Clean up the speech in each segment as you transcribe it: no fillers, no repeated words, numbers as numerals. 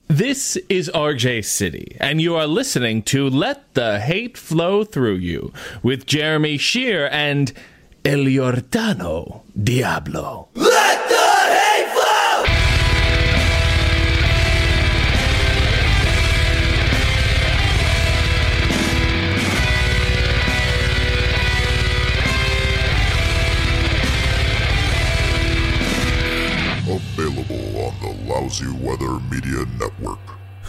This is RJ City, and you are listening to Let the Hate Flow Through You with Jeremy Shear and El Giordano Diablo. Let the hate flow! Available on the Lousy Weather Media Network.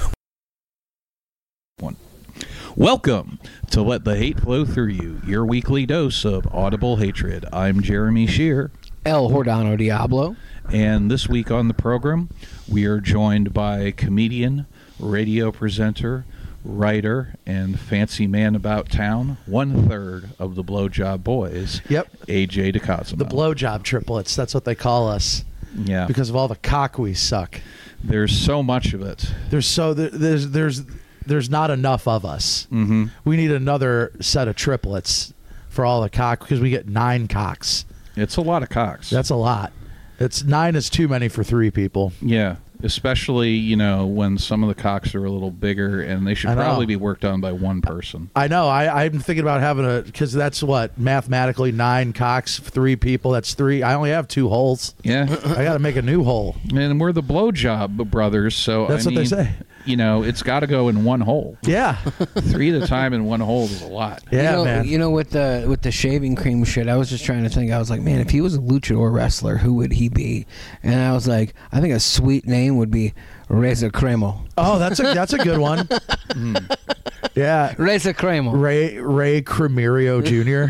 Welcome to Let the Hate Flow Through You, your weekly dose of audible hatred. I'm Jeremy Shear. El Giordano Diablo. And this week on the program, we are joined by comedian, radio presenter, writer, and fancy man about town, 1/3 of the Blowjob Boys. Yep. AJ DeCosimo. The blowjob triplets, that's what they call us. Yeah. Because of all the cock we suck. There's so much of it. There's not enough of us. Mm-hmm. We need another set of triplets for all the cock because we get 9 cocks. It's a lot of cocks. That's a lot. 9 is too many for 3 people. Yeah. Especially, when some of the cocks are a little bigger, and they should probably be worked on by one person. I know. I'm thinking about because that's what, mathematically 9 cocks, 3 people. That's 3. I only have 2 holes. Yeah. I got to make a new hole. And we're the Blowjob Brothers, so that's what they say. It's got to go in one hole. Yeah. 3 at a time in one hole is a lot. Yeah, man. With the shaving cream shit, I was just trying to think. I was like, man, if he was a luchador wrestler, who would he be? And I was like, I think a sweet name would be Reza Cremo. Oh, that's a good one. Yeah. Reza Cremo. Ray Cremerio Jr.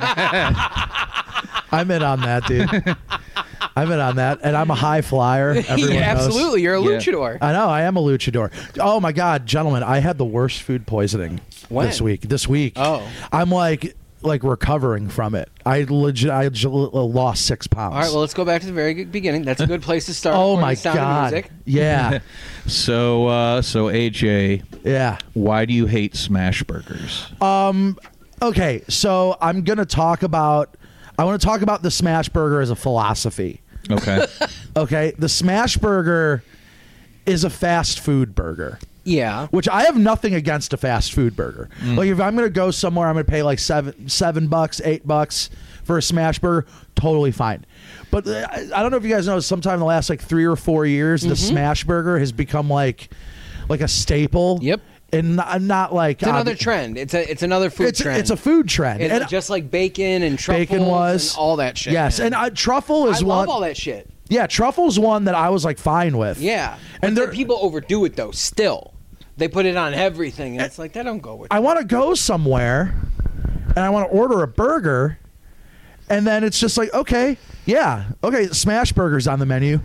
I'm in on that, dude. I'm in on that, and I'm a high flyer. Everyone knows. Absolutely, you're a luchador. I know, I am a luchador. Oh my God, gentlemen, I had the worst food poisoning this week. Oh, I'm like recovering from it. I lost 6 pounds. All right, well, let's go back to the very beginning. That's a good place to start. Oh my Sound of God, music. yeah. So AJ, yeah. Why do you hate smash burgers? Okay, so I want to talk about the smash burger as a philosophy. Okay. Okay, the smash burger is a fast food burger. Yeah. Which I have nothing against a fast food burger. Like if I'm going to go somewhere, I'm going to pay like $7, $8 for a smash burger. Totally fine. But I don't know if you guys know, sometime in the last 3 or 4 years, the smash burger has become like a staple. Yep. And not like it's another trend. It's another food trend. It's a food trend. It's just like bacon and truffles and all that shit. Yes, man. and truffle is one. I love all that shit. Yeah, truffle's one that I was fine with. Yeah, and people overdo it though. Still, they put it on everything, and it's like that don't go with. I want to go somewhere, and I want to order a burger, and then it's just like, okay, smash burgers on the menu,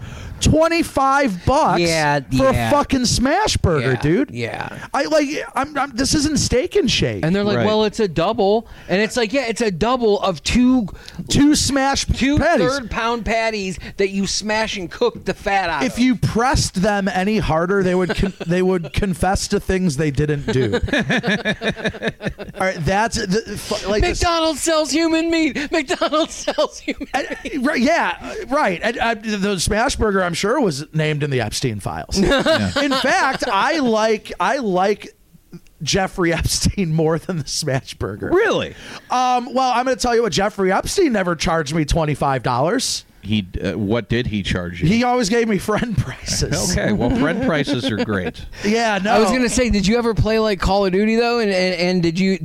$25 for a fucking smash burger, dude. Yeah, this isn't Steak and Shake, and they're like, well, it's a double, and it's like, it's a double of two smash two patties. 3rd-pound patties that you smash and cook the fat out. If you pressed them any harder, they would they would confess to things they didn't do. All right, that's McDonald's sells human meat. McDonald's sells human meat. Right, yeah, right. And the smash burger, I'm sure, was named in the Epstein files. Yeah. In fact, I like Jeffrey Epstein more than the smash burger. Really? Well, I'm going to tell you what. Jeffrey Epstein never charged me $25. What did he charge you? He always gave me friend prices. Okay, well, friend prices are great. Yeah, no. I was gonna say, did you ever play like Call of Duty though? And did you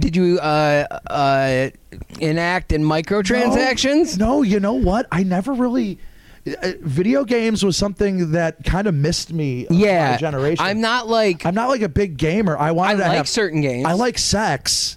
enact in microtransactions? No, you know what? I never really. Video games was something that kind of missed me. My generation. I'm not like a big gamer. I like certain games. I like sex.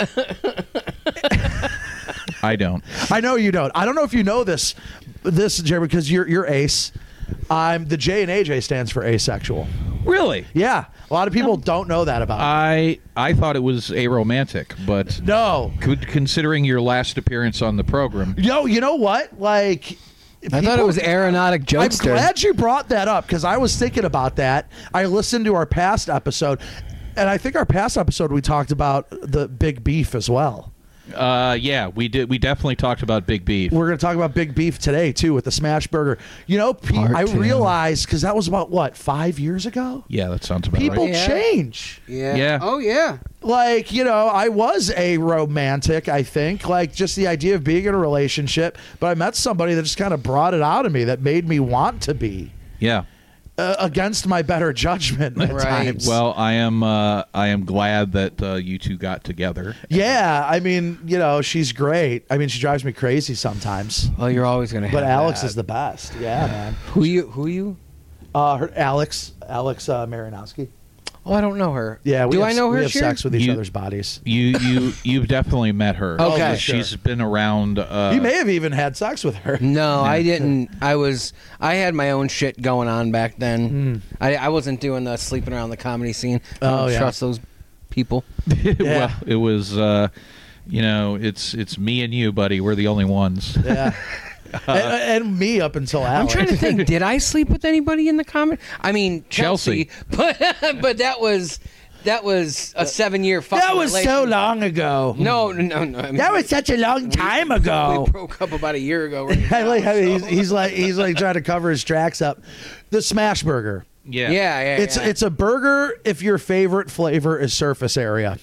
I don't. I know you don't. I don't know if you know this, Jeremy, because you're ace. The J and AJ stands for asexual. Really? Yeah. A lot of people don't know that about me. I thought it was aromantic, but no. Considering your last appearance on the program, you know what? I thought it was aeronautic jokester. I'm glad you brought that up because I was thinking about that. I listened to our past episode, and I think our past episode we talked about the big beef as well. Yeah, we did. We definitely talked about Big Beef. We're going to talk about Big Beef today, too, with the Smash Burger. You know, Part I two. realized, because that was about, what, 5 years ago? Yeah, that sounds about People right. Yeah. change. Yeah. Yeah. Oh yeah. Like, you know, I was a romantic, I think, like just the idea of being in a relationship, but I met somebody that just kind of brought it out of me that made me want to be Yeah. against my better judgment at Right. times. Well, I am glad that you two got together. yeah, I mean, you know, she's great. I mean, she drives me crazy sometimes, Well, you're always gonna. but have Alex that. is the best. Yeah, man. Who you? Alex Marinowski. Oh, I don't know her. Yeah, we Do have, I know her? we have Sheer? sex with each You- other's bodies. You've definitely met her. Okay. She's been around. You may have even had sex with her. No, I didn't. I had my own shit going on back then. I wasn't doing the sleeping around the comedy scene. I don't Oh, yeah. trust those people. Well, it was. It's me and you, buddy. We're the only ones. Yeah. and me up until I'm Alex. trying to think. Did I sleep with anybody in the comedy? I mean, Chelsea. But that was a 7-year fucking That was so relationship. long ago. No. I mean, That was such a long time ago. We broke up about a year ago. Right I like how now, so- he's like trying to cover his tracks up. The Smash Burger. Yeah. Yeah. It's a burger if your favorite flavor is surface area.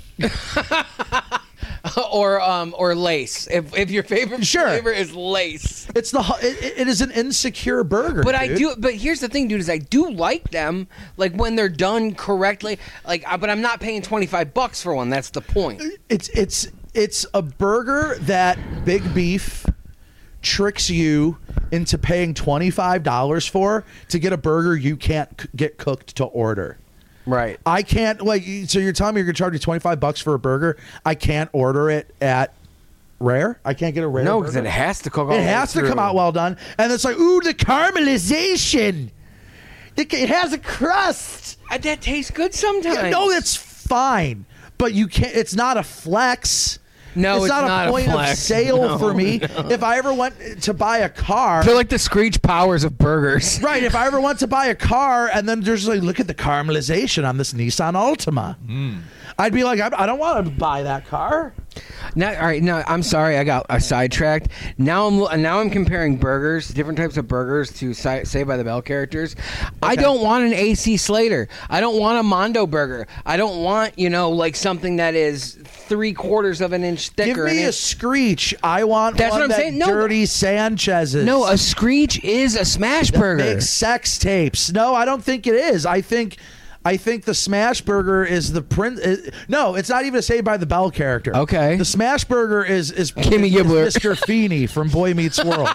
or lace. If your favorite Sure. flavor is lace. It's it is an insecure burger. But I dude. do. But here's the thing, dude. Is I do like them, like when they're done correctly. Like, but I'm not paying $25 for one. That's the point. It's a burger that Big Beef tricks you into paying $25 for to get a burger you can't get cooked to order. Right. I can't so you're telling me you're gonna charge me $25 for a burger? I can't order it at Rare. I can't get a Rare. No, because burger? it has to cook. All It the way has to through. come out well done, and it's like, ooh, the caramelization. It has a crust. That tastes good sometimes. Yeah, no, it's fine, but you can't. It's not a flex. No, it's not not a a point of flex. sale No, for me. If I ever went to buy a car, They're like the Screech Powers of burgers. right? If I ever went to buy a car and then there's like, look at the caramelization on this Nissan Altima, I'd be like, I don't want to buy that car. Now, all right. Now, I'm sorry, I got sidetracked. Now I'm comparing burgers, different types of burgers to Saved by the Bell characters. I don't want an AC Slater. I don't want a Mondo burger. I don't want like something that is 3/4 of an inch thicker. Give me a Screech. I want That's one what I'm that saying. No, Dirty Sanchez's. No, a Screech is a smash burger. Makes sex tapes. No, I don't think it is. I think the Smash Burger is the prince. No, it's not even a Saved by the Bell character. Okay. The Smash Burger is Kimmy Gibbler. Mr. Feeney from Boy Meets World.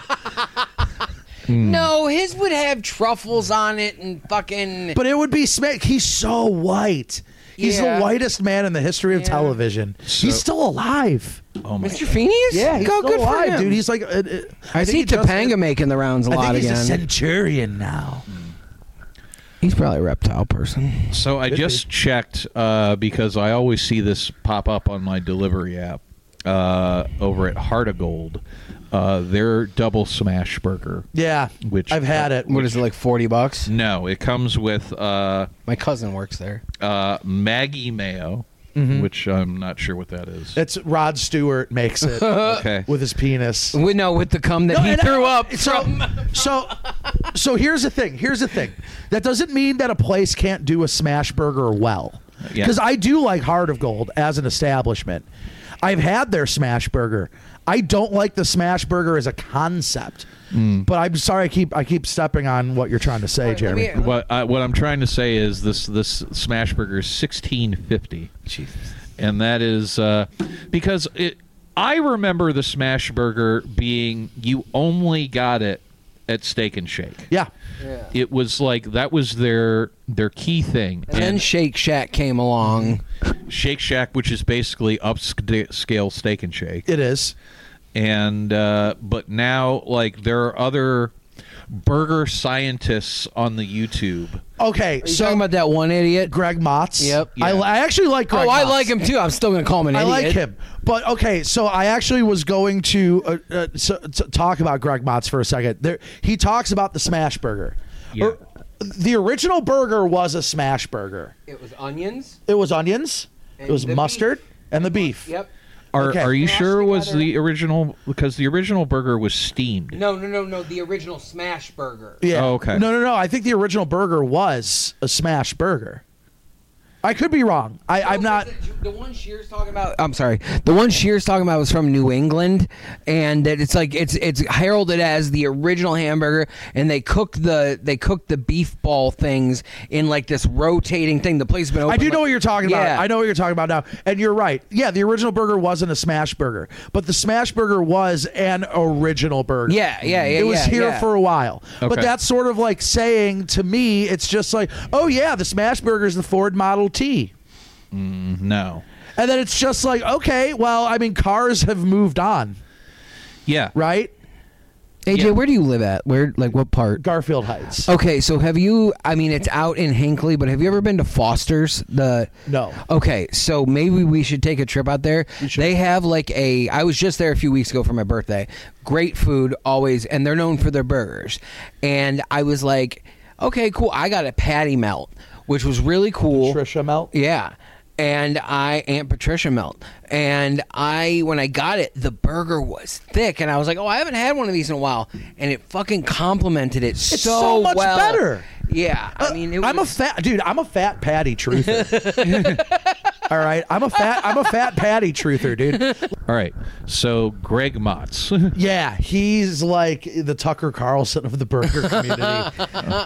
No, his would have truffles on it and fucking. But it would be Smash. He's so white. He's Yeah. the whitest man in the history of Yeah. television. He's still alive. Oh my. Mr. Feeney is? Yeah, he's Go, still good for alive, him. dude. He's like I see think he just- Topanga making the rounds a I lot think he's again. a centurion now. He's probably a reptile person. So I just checked because I always see this pop up on my delivery app over at Heart of Gold. Their double smash burger. Yeah, Which I've had it. What is it, like $40? No, it comes with My cousin works there. Maggie mayo, which I'm not sure what that is. It's Rod Stewart makes it Okay. with his penis. With the cum that No, he and threw up. So here's the thing. That doesn't mean that a place can't do a smash burger well. Yeah. Because I do like Heart of Gold as an establishment. I've had their smash burger. I don't like the smash burger as a concept. But I'm sorry, I keep stepping on what you're trying to say, Let Jeremy. me- What I'm trying to say is this smash burger is $16.50. Jesus. And that is because I remember the smash burger being you only got it at Steak and Shake. Yeah. It was like that was their key thing. And then Shake Shack came along. Shake Shack, which is basically upscale Steak and Shake, It is. and but now like there are other burger scientists on the YouTube. Okay, Are you so talking about that one idiot? Greg Motz. Yep. I actually like Greg Oh, I Motz. like him too. I'm still gonna call him an I idiot. like him. But okay, so I actually was going to talk about Greg Motz for a second. He talks about the smash burger. Yeah. The original burger was a smash burger. It was onions. It was onions. And It was the mustard beef. and the beef. Yep. Are you Smashed sure it was together. the original? Because the original burger was steamed. No. The original smash burger. Yeah. Oh, okay. No. I think the original burger was a smash burger. I could be wrong. I'm not. The one Shear's talking about. I'm sorry. The one Shear's talking about was from New England, and that it's like it's heralded as the original hamburger, and they cook the beef ball things in like this rotating thing. The place has been open. I do know what you're talking about. Yeah. I know what you're talking about now, and you're right. Yeah, the original burger wasn't a smash burger, but the smash burger was an original burger. Yeah. It was here for a while. But Okay. that's sort of like saying to me, it's just like, oh yeah, the smash burger is the Ford Model T. No. And then it's just like, okay, well, I mean, cars have moved on, Yeah. right? AJ, Yeah. where do you live at? Where, like, what part? Garfield Heights. Okay, so have you? I mean, it's out in Hinckley, but have you ever been to Foster's? No. Okay, so maybe we should take a trip out there. They have like I was just there a few weeks ago for my birthday. Great food, always, and they're known for their burgers. And I was like, okay, cool. I got a patty melt, which was really cool. Patricia Melt. Yeah. And Aunt Patricia melt. And when I got it, the burger was thick. And I was like, oh, I haven't had one of these in a while. And it fucking complimented it It's so much well. better. Yeah. I mean, it was, I'm a fat patty truther. All right, I'm a fat patty truther, dude. All right. So Greg Motz. Yeah, he's like the Tucker Carlson of the burger community.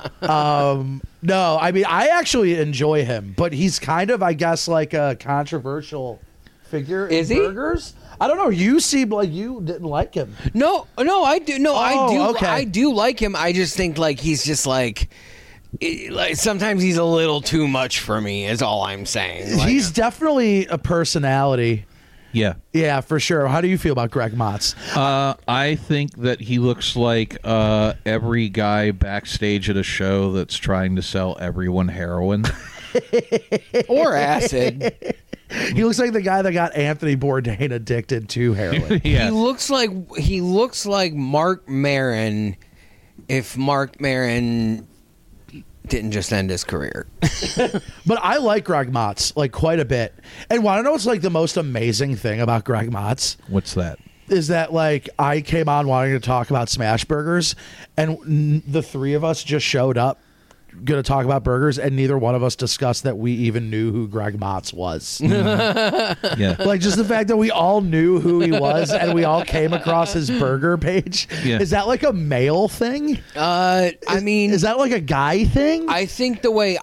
No, I mean, I actually enjoy him, but he's kind of, I guess, like a controversial figure in Is he? burgers. I don't know. You seem like you didn't like him. No, I do. No, okay. I do like him. I just think like he's just like sometimes he's a little too much for me. Is all I'm saying. Like, He's definitely a personality. Yeah. Yeah, for sure. How do you feel about Greg Motz? I think that he looks like every guy backstage at a show that's trying to sell everyone heroin. or acid. He looks like the guy that got Anthony Bourdain addicted to heroin. Yeah. He looks like Mark Maron if Mark Maron didn't just end his career. But I like Greg Motz like quite a bit. And want to know what's like the most amazing thing about Greg Motz? What's that? Is that like I came on wanting to talk about smash burgers, and the three of us just showed up going to talk about burgers, and neither one of us discussed that we even knew who Greg Motz was. Yeah. Like just the fact that we all knew who he was and we all came across his burger page. Yeah. Is that like a male thing? I mean, Is that like a guy thing? I think the way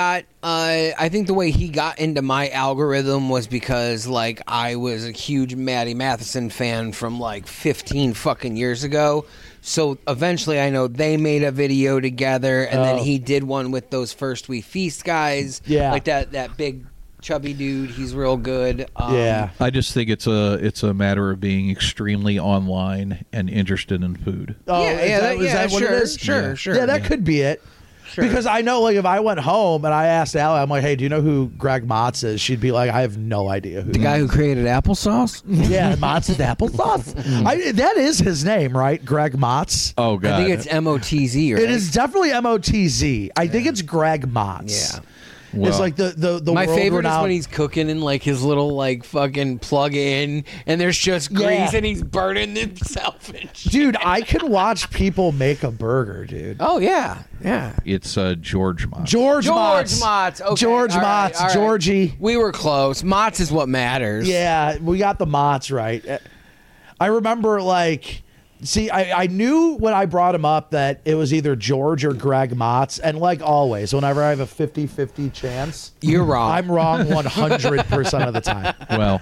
the way he got into my algorithm was because like I was a huge Maddie Matheson fan from like 15 fucking years ago. So eventually I know they made a video together, and then he did one with those First We Feast guys. Yeah. Like that big chubby dude. He's real good. Yeah. I just think it's a matter of being extremely online and interested in food. Oh, is that what it sure, is? Sure. Yeah, that could be it. Because I know, like, if I went home and I asked Allie, I'm like, hey, do you know who Greg Motz is? She'd be like, I have no idea who The guy who created applesauce? Yeah, Motz and applesauce. That is his name, right? Greg Motz. Oh God. I think it's MOTZ, right? It is definitely MOTZ. I think it's Greg Motz. Yeah. Well, It's like the My favorite is world-renowned- when he's cooking in like his little like fucking plug in, and there's just grease, Yeah. and he's burning himself and shit. Dude, I can watch people make a burger, dude. Oh yeah. it's George Motz. George Motz. Okay. George all right, Motz. all right. Georgie. We were close. Motz is what matters. Yeah, we got the Motz right. I remember, like, see, I knew when I brought him up that it was either George or Greg Motz. And like always, whenever I have a 50-50 chance, You're wrong. I'm wrong 100% of the time. Well,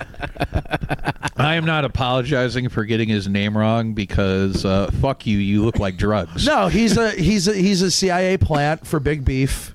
I am not apologizing for getting his name wrong because fuck you. You look like drugs. No, he's a CIA plant for big beef.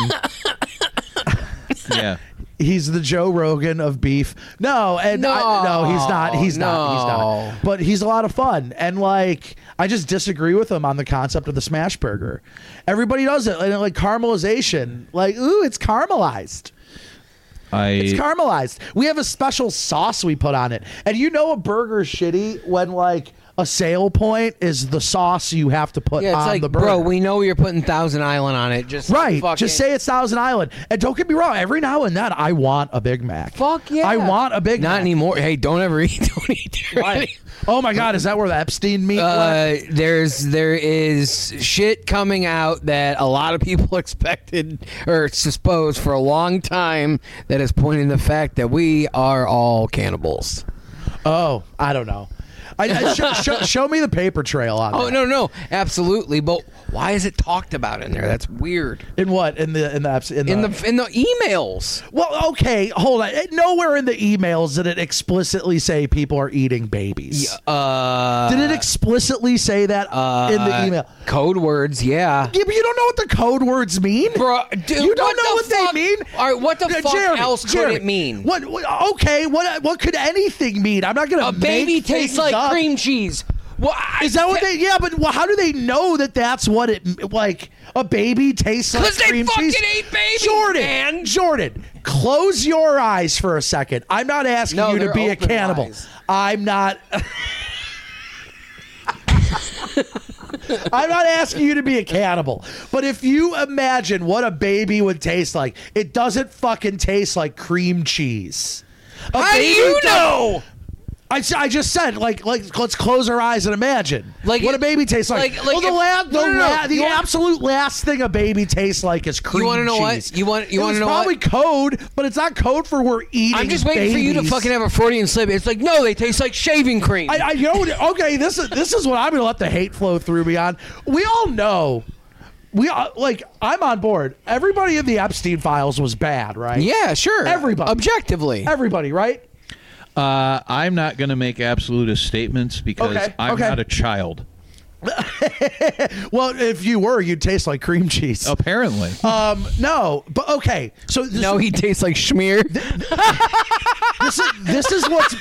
Yeah. He's the Joe Rogan of beef. No, and No. no, he's not. He's not. He's No. not. But he's a lot of fun. And like, I just disagree with him on the concept of the smash burger. Everybody does it, and like caramelization. Like, ooh, it's caramelized. It's caramelized. We have a special sauce we put on it. And you know a burger's shitty when like a sale point is the sauce you have to put Yeah, it's on like, the burger. bro, we know you're putting Thousand Island on it. Just Right. fucking, Just say it's Thousand Island. And don't get me wrong, every now and then I want a Big Mac. fuck yeah. I want a Big Not Mac. anymore. Hey, don't ever eat. Don't eat. Why? Oh my God, is that where the Epstein meat went? There is shit coming out that a lot of people expected or supposed for a long time that is pointing the fact that we are all cannibals. Oh, I don't know. Show me the paper trail on Oh that. no, absolutely. But why is it talked about in there? That's weird. In what? In the In the emails. Well, okay, hold on. Nowhere in the emails did it explicitly say people are eating babies. Did it explicitly say that in the email? Code words, yeah. Yeah, but you don't know what the code words mean, Bro, dude, You don't know what fuck? they mean. All right, what the fuck Jeremy, else could it mean? What? Okay, what could anything mean? I'm not gonna. A baby make tastes things like up. cream cheese. Well, Is that what they? Yeah, but how do they know that that's what it like? A baby tastes like 'Cause they cream fucking cheese. ate babies, Jordan, Jordan, close your eyes for a second. I'm not asking No, you to they're be a open cannibal. eyes. I'm not. I'm not asking you to be a cannibal, but if you imagine what a baby would taste like, it doesn't fucking taste like cream cheese. How do you know? I just said, like, let's close our eyes and imagine what a baby tastes like. like The absolute last thing a baby tastes like is cream cheese. You want to know what? You want to know probably what? code, but it's not code for we're eating. I'm just waiting for you to babies. fucking have a Freudian slip. It's like, no, they taste like shaving cream. You know what? Okay, this is what I'm going to let the hate flow through me on. We all know. I'm on board. Everybody in the Epstein files was bad, right? Yeah, sure. Everybody. Objectively. Everybody, right? I'm not going to make absolutist statements because I'm not a child. Well, if you were, you'd taste like cream cheese. Apparently. No, but okay. So No, he tastes like schmear. this is what's.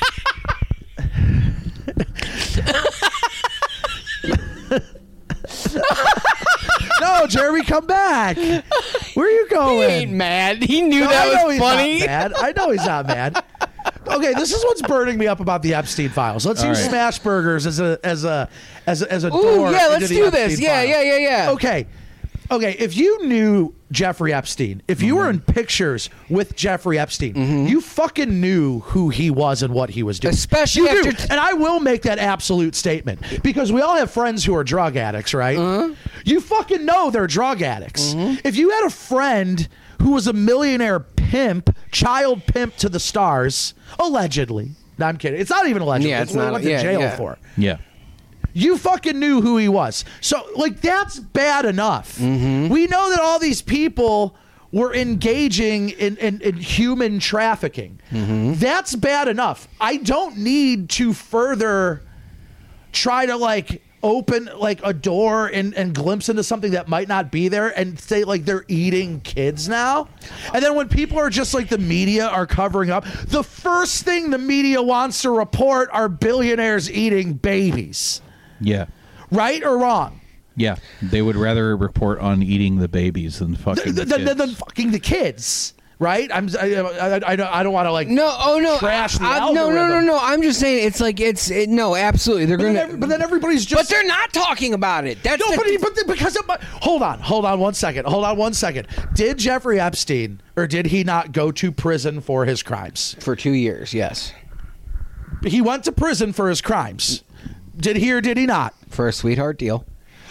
No, Jeremy, come back. Where are you He going? ain't mad. He knew No, that I know was he's funny. not mad. I know he's not mad. Okay, this is what's burning me up about the Epstein files. Let's use right. Smash Burgers as a Ooh, door. yeah, into let's the do Epstein this. Yeah. files. Okay. If you knew Jeffrey Epstein, if you were in pictures with Jeffrey Epstein, you fucking knew who he was and what he was doing. Especially you do. after And I will make that absolute statement because we all have friends who are drug addicts, right? You fucking know they're drug addicts. If you had a friend who was a millionaire pimp, child pimp to the stars, allegedly. No, I'm kidding. It's not even allegedly. Yeah, it's it's what he not- went to yeah, jail yeah. for. Yeah. You fucking knew who he was. So, that's bad enough. We know that all these people were engaging in human trafficking. That's bad enough. I don't need to further try to, open, a door and glimpse into something that might not be there and say, they're eating kids now. And then when people are just, the media are covering up, the first thing the media wants to report are billionaires eating babies. Yeah. Right or wrong? Yeah. They would rather report on eating the babies than fucking the kids. Than fucking the kids, right? I don't want to trash the algorithm. No. I'm just saying no, absolutely. They're But then everybody's just. But they're not talking about it. That's No, the, because of hold on one second. Did Jeffrey Epstein or did he not go to prison for his crimes? for 2 years. Yes, He went to prison for his crimes. Did he or did he not? for a sweetheart deal.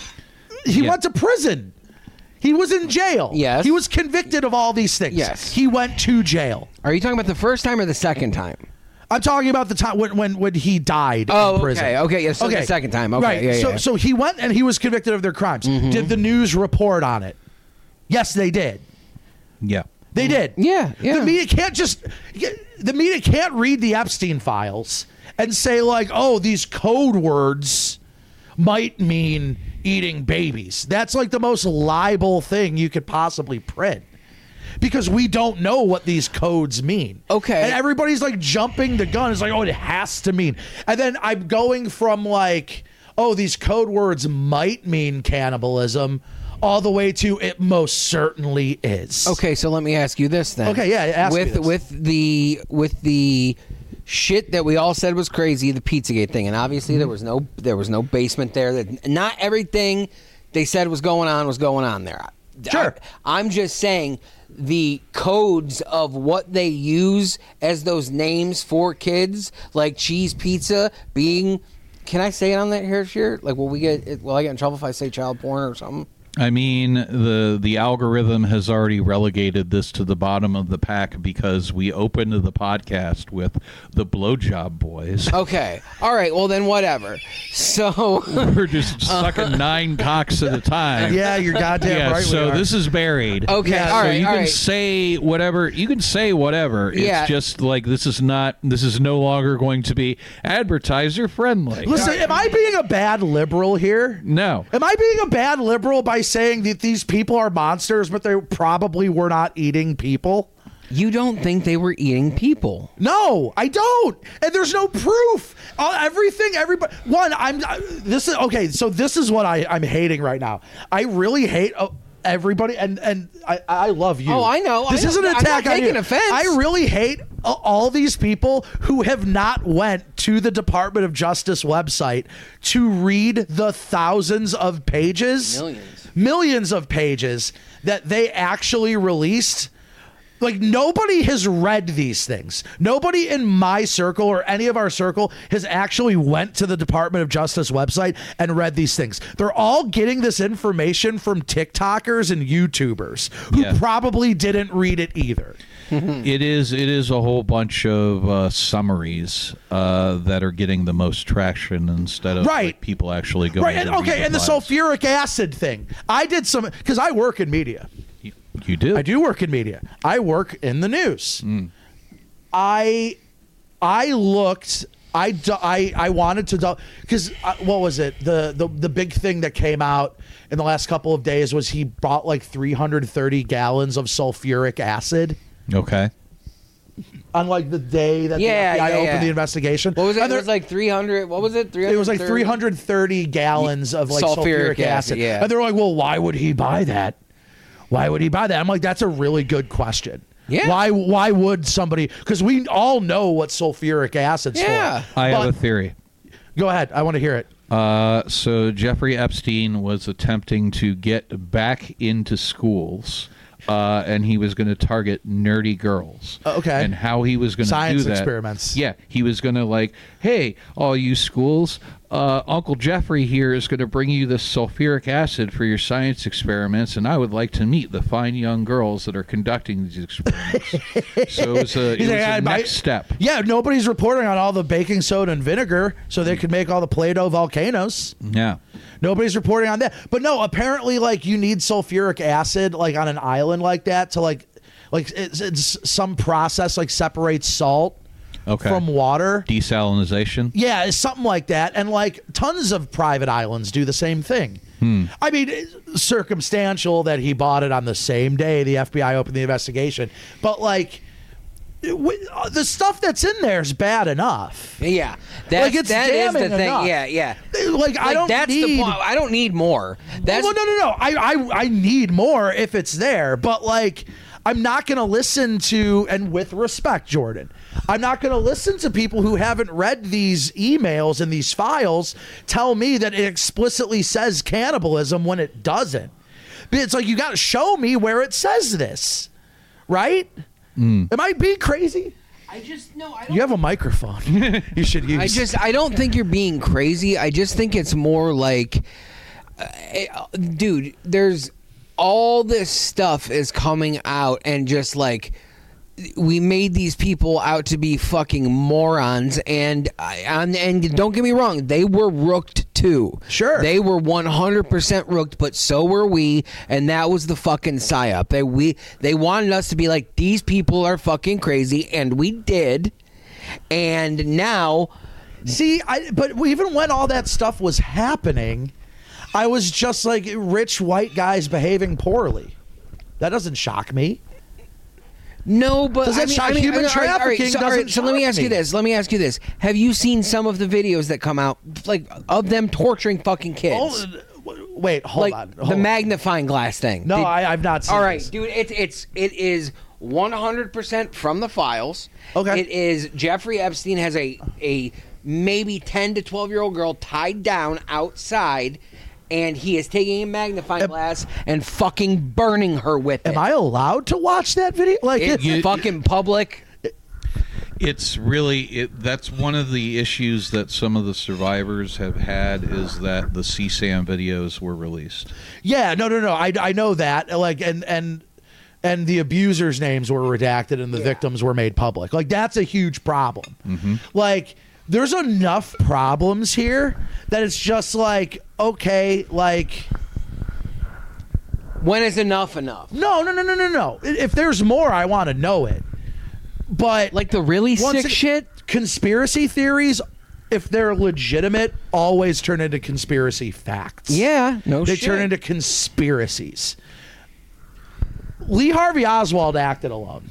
He went to prison. He was in jail. Yes. He was convicted of all these things. Yes. He went to jail. Are you talking about the first time or the second time? I'm talking about the time when he died in prison. Okay. Yes, so the second time. Okay, right. yeah. So he went and he was convicted of their crimes. Did the news report on it? Yes, they did. Yeah. They did. Yeah. The media can't read the Epstein files and say these code words might mean eating babies. That's the most libel thing you could possibly print. Because we don't know what these codes mean. Okay. And everybody's jumping the gun. It's it has to mean. And then I'm going from these code words might mean cannibalism all the way to it most certainly is. Okay, so let me ask you this then. Okay, yeah, ask me this. With the shit that we all said was crazy, the Pizzagate thing, and obviously there was no basement there. That not everything they said was going on there. Sure. I'm just saying the codes of what they use as those names for kids, like cheese pizza being. Can I say it on that here? Like, will I get in trouble if I say child porn or something? I mean, the algorithm has already relegated this to the bottom of the pack because we opened the podcast with the Blowjob Boys. Okay. All right. Well, then whatever. So we're just sucking 9 cocks at a time. Yeah, you're goddamn right. So this is buried. Okay. Yeah, all So right. you all can right. say whatever. You can say whatever. Yeah. It's just like this is no longer going to be advertiser friendly. Listen, am I being a bad liberal here? No. Am I being a bad liberal by saying that these people are monsters, but they probably were not eating people? You don't think they were eating people? No, I don't, and there's no proof. Everybody. This is okay. So this is what I'm hating right now. I really hate everybody, and I love you. Oh, I know. This isn't an I'm attack not on you. taking offense. I really hate all these people who have not went to the Department of Justice website to read the thousands of pages, millions of pages that they actually released. Like, nobody has read these things. Nobody in my circle or any of our circle has actually went to the Department of Justice website and read these things. They're all getting this information from TikTokers and YouTubers who probably didn't read it either. It is a whole bunch of summaries that are getting the most traction instead of like, people actually going. Right, and the sulfuric acid thing. I did some because I work in media. You do? I do work in media. I work in the news. I looked. I wanted to because what was it? The big thing that came out in the last couple of days was he bought like 330 gallons of sulfuric acid. Okay. On like the day that the FBI opened the investigation. What was it? It was like 300. What was it? It was like 330 gallons of like sulfuric acid. Yeah. And they're like, well, why would he buy that? Why would he buy that? I'm like, that's a really good question. Yeah. Why would somebody? Because we all know what sulfuric acid's for. I have a theory. Go ahead. I want to hear it. So Jeffrey Epstein was attempting to get back into schools. And he was going to target nerdy girls. Okay. And how he was going to do that. Science experiments. Yeah. He was going to like, hey, all you schools, Uncle Jeffrey here is going to bring you this sulfuric acid for your science experiments, and I would like to meet the fine young girls that are conducting these experiments. So it was a next step. Yeah, nobody's reporting on all the baking soda and vinegar so they could make all the Play-Doh volcanoes. Yeah. Nobody's reporting on that. But no, apparently, like, you need sulfuric acid, like, on an island like that to, like it's some process, like, separates salt from water. Desalinization? Yeah, it's something like that. And, like, tons of private islands do the same thing. I mean, it's circumstantial that he bought it on the same day the FBI opened the investigation. But, like, the stuff that's in there is bad enough. Yeah, like it's that is the damning thing. enough. Yeah. Like I don't that's need. The point. I don't need more. That's no. I need more if it's there, but like I'm not going to listen to, and with respect, Jordan, I'm not going to listen to people who haven't read these emails and these files tell me that it explicitly says cannibalism when it doesn't. But it's like you got to show me where it says this, right? Am I being crazy? I don't. You have a microphone. You should use. I don't think you're being crazy. I just think it's more like, dude, there's all this stuff is coming out and just like we made these people out to be fucking morons, and don't get me wrong, they were rooked too. Sure, they were 100% rooked, but so were we, and that was the fucking psyop. They wanted us to be like, these people are fucking crazy, and we did. And now, see, but even when all that stuff was happening, I was just like rich white guys behaving poorly. That doesn't shock me. No, but does that shock human trafficking? So let me ask you this. Have you seen some of the videos that come out, like, of them torturing fucking kids? Wait, hold like on. the Hold on. magnifying glass thing. No, I've not seen All right, this. dude, it is 100% from the files. Okay. It is Jeffrey Epstein has a maybe 10 to 12-year-old girl tied down outside, and he is taking a magnifying glass and fucking burning her with it. Am I allowed to watch that video? Like, It's fucking public. It's really that's one of the issues that some of the survivors have had is that the CSAM videos were released. yeah, no. I know that. Like, and the abusers' names were redacted and the victims were made public. Like, that's a huge problem. Like, there's enough problems here that it's just like, okay, like, When is enough enough? no. If there's more, I want to know it. But Like the really once sick shit? conspiracy theories, if they're legitimate, always turn into conspiracy facts. Yeah, no They shit. turn into conspiracies. Lee Harvey Oswald acted alone.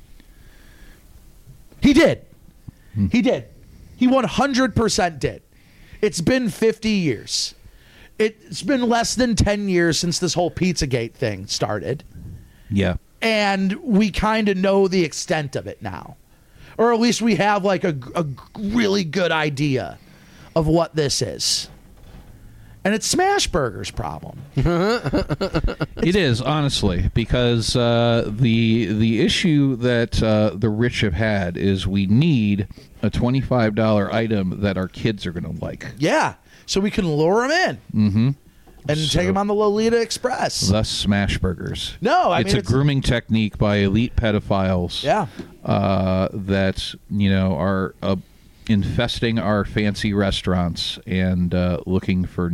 He did. He did. He 100% did. It's been 50 years. It's been less than 10 years since this whole Pizzagate thing started. Yeah. And we kind of know the extent of it now. Or at least we have like a really good idea of what this is. And it's Smashburger's problem. It is, honestly, because the issue that the rich have had is we need a $25 item that our kids are going to like. Yeah. So we can lure them in. And take them on the Lolita Express. Thus, Smash Burgers. No, I it's mean, a grooming technique by elite pedophiles. Yeah. That are infesting our fancy restaurants and looking for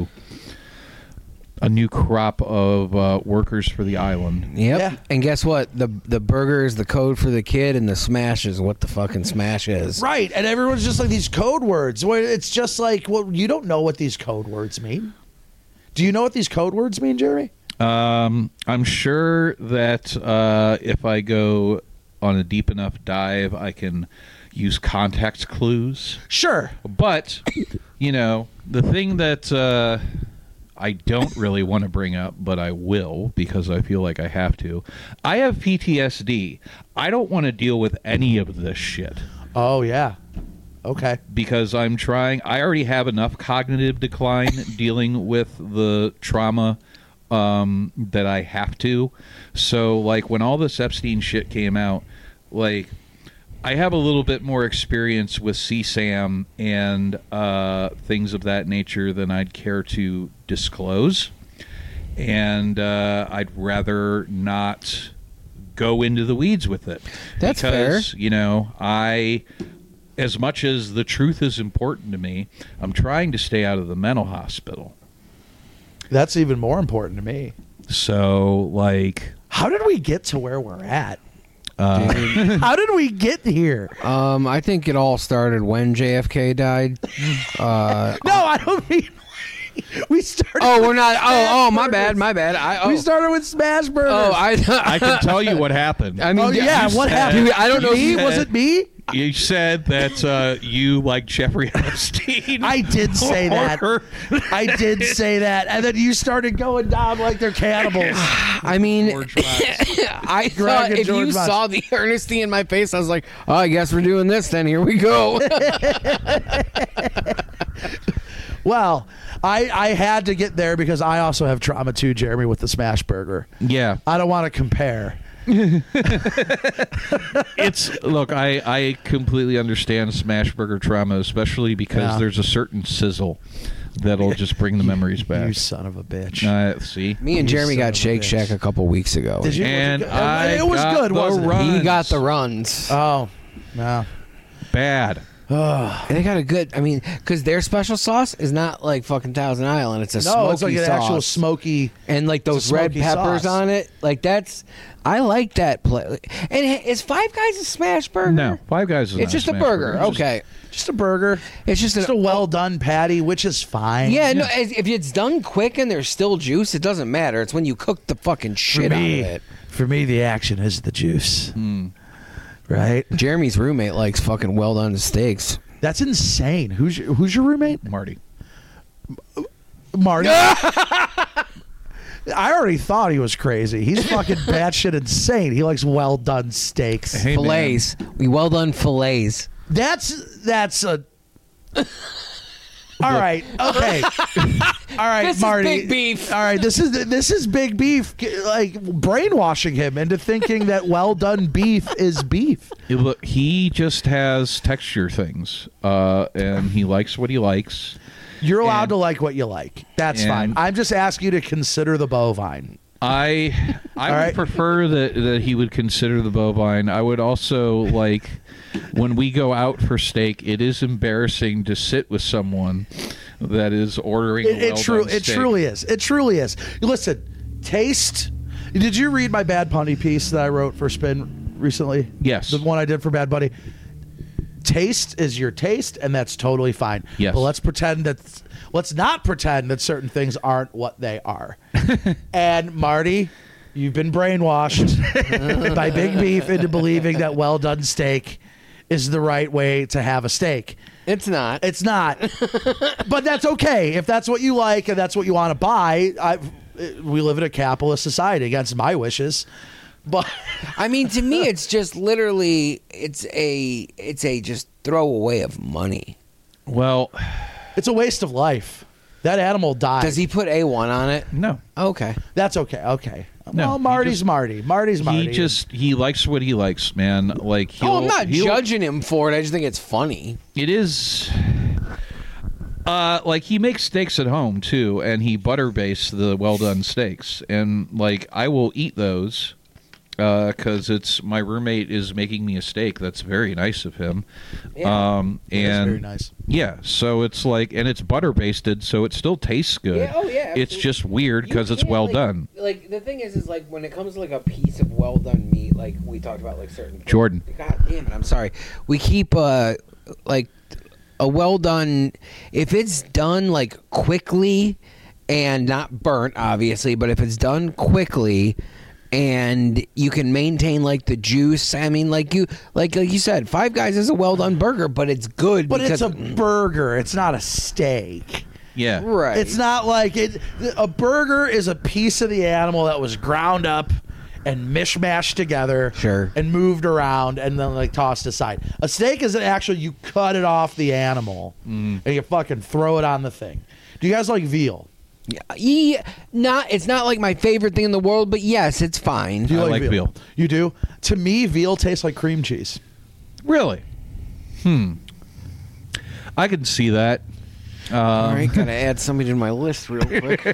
a new crop of workers for the island. Yep. Yeah. And guess what? The burger is the code for the kid, and the smash is what the fucking smash is. Right. And everyone's just like these code words. Where it's just like, well, you don't know what these code words mean. Do you know what these code words mean, Jeremy? I'm sure that if I go on a deep enough dive, I can use context clues. Sure. But, the thing that I don't really want to bring up, but I will because I feel like I have to. I have PTSD. I don't want to deal with any of this shit. Oh, yeah. Okay. Because I already have enough cognitive decline dealing with the trauma that I have to. So, like, when all this Epstein shit came out, like, I have a little bit more experience with CSAM and things of that nature than I'd care to disclose. And I'd rather not go into the weeds with it. That's because, fair. as much as the truth is important to me, I'm trying to stay out of the mental hospital. That's even more important to me. So, like... How did we get to where we're at? How did we get here? I think it all started when JFK died. No, I don't mean... We started... Oh, with we're not... Oh, my Smash bad, my bad. We started with Smash Burgers. Oh, I can tell you what happened. I mean, Oh, yeah, what happened? Dude, I don't know. Me? Was it me? You said that you like Jeffrey Epstein. I did say that. I did say that. And then you started going down like they're cannibals. I mean, George Watts. I thought and if George you Watts. saw the earnesty in my face, I was like, oh, I guess we're doing this then. Here we go. Well, I had to get there because I also have trauma too, Jeremy, with the Smash Burger. Yeah. I don't want to compare. Look, I completely understand smash burger trauma, especially because Yeah. there's a certain sizzle that'll just bring the memories back. You son of a bitch. See? Me and You Jeremy son got of a Shake bitch. Shack a couple weeks ago. Did you? And Was it good? It was got good, the wasn't it? runs. He got the runs. Oh, no. Bad. They got a good. I mean, because their special sauce is not like fucking Thousand Island. It's a No, smoky it's like an sauce. actual smoky. And like those It's a red smoky peppers sauce. on it. Like that's. I like that play. And is Five Guys a smash burger? No, Five Guys is It's not just a smash burger. It's just- Okay. Just a burger. It's just a well done patty, which is fine. Yeah, no. If it's done quick and there's still juice, it doesn't matter. It's when you cook the fucking shit out of it. For me, the action is the juice. Right? Jeremy's roommate likes fucking well done steaks. That's insane. Who's your roommate? Marty. Marty. I already thought he was crazy. He's fucking batshit insane. He likes well done steaks. Hey, man. Fillets. We well done fillets. That's a. All right. Okay. All right, This is Marty. big beef. All right. This is big beef. Like brainwashing him into thinking that well done beef is beef. Look, he just has texture things, and he likes what he likes. You're allowed And- to like what you like. That's fine. and- I'm just asking you to consider the bovine. I would right. prefer that he would consider the bovine. I would also like when we go out for steak. It is embarrassing to sit with someone that is ordering. It truly is. It truly is. Listen, taste. Did you read my Bad Bunny piece that I wrote for Spin recently? Yes. The one I did for Bad Bunny. Taste is your taste, and that's totally fine. Yes. But let's not pretend that certain things aren't what they are. And Marty, you've been brainwashed by Big Beef into believing that well done steak is the right way to have a steak. It's not. It's not. But that's okay. If that's what you like and that's what you want to buy, we live in a capitalist society against my wishes. But I mean, to me, it's just literally it's a just throwaway of money. Well, it's a waste of life. That animal died. Does he put A1 on it? no. Okay. That's okay. Okay. No, well, he Marty's just- Marty. Marty's Marty. He likes what he likes, man. Like I'm not he'll- judging him for it. I just think it's funny. It is. Like he makes steaks at home too, and he butter bastes the well done steaks, and like I will eat those because it's my roommate is making me a steak. That's very nice of him. Yeah. And That's very nice. yeah, so it's like, and it's butter basted, so it still tastes good. Yeah, oh, yeah, It's absolutely. just weird because it's can't, well like- done. Like the thing is like when it comes to like a piece of well done meat, like we talked about, like certain. Jordan. God damn it! I'm sorry. We keep like a well done. If it's done like quickly and not burnt, obviously, but if it's done quickly. And you can maintain like the juice. I mean, like you said, Five Guys is a well done burger, but it's good. But because, it's a burger. It's not a steak. Yeah. right. It's not like it. A burger is a piece of the animal that was ground up and mishmashed together, Sure. and moved around and then like tossed aside. A steak is actually you cut it off the animal and you fucking throw it on the thing. Do you guys like veal? Yeah, it's not like my favorite thing in the world, but yes, it's fine. Do you I like veal. You do? To me, veal tastes like cream cheese. Really? I can see that. All right, gotta add somebody to my list real quick.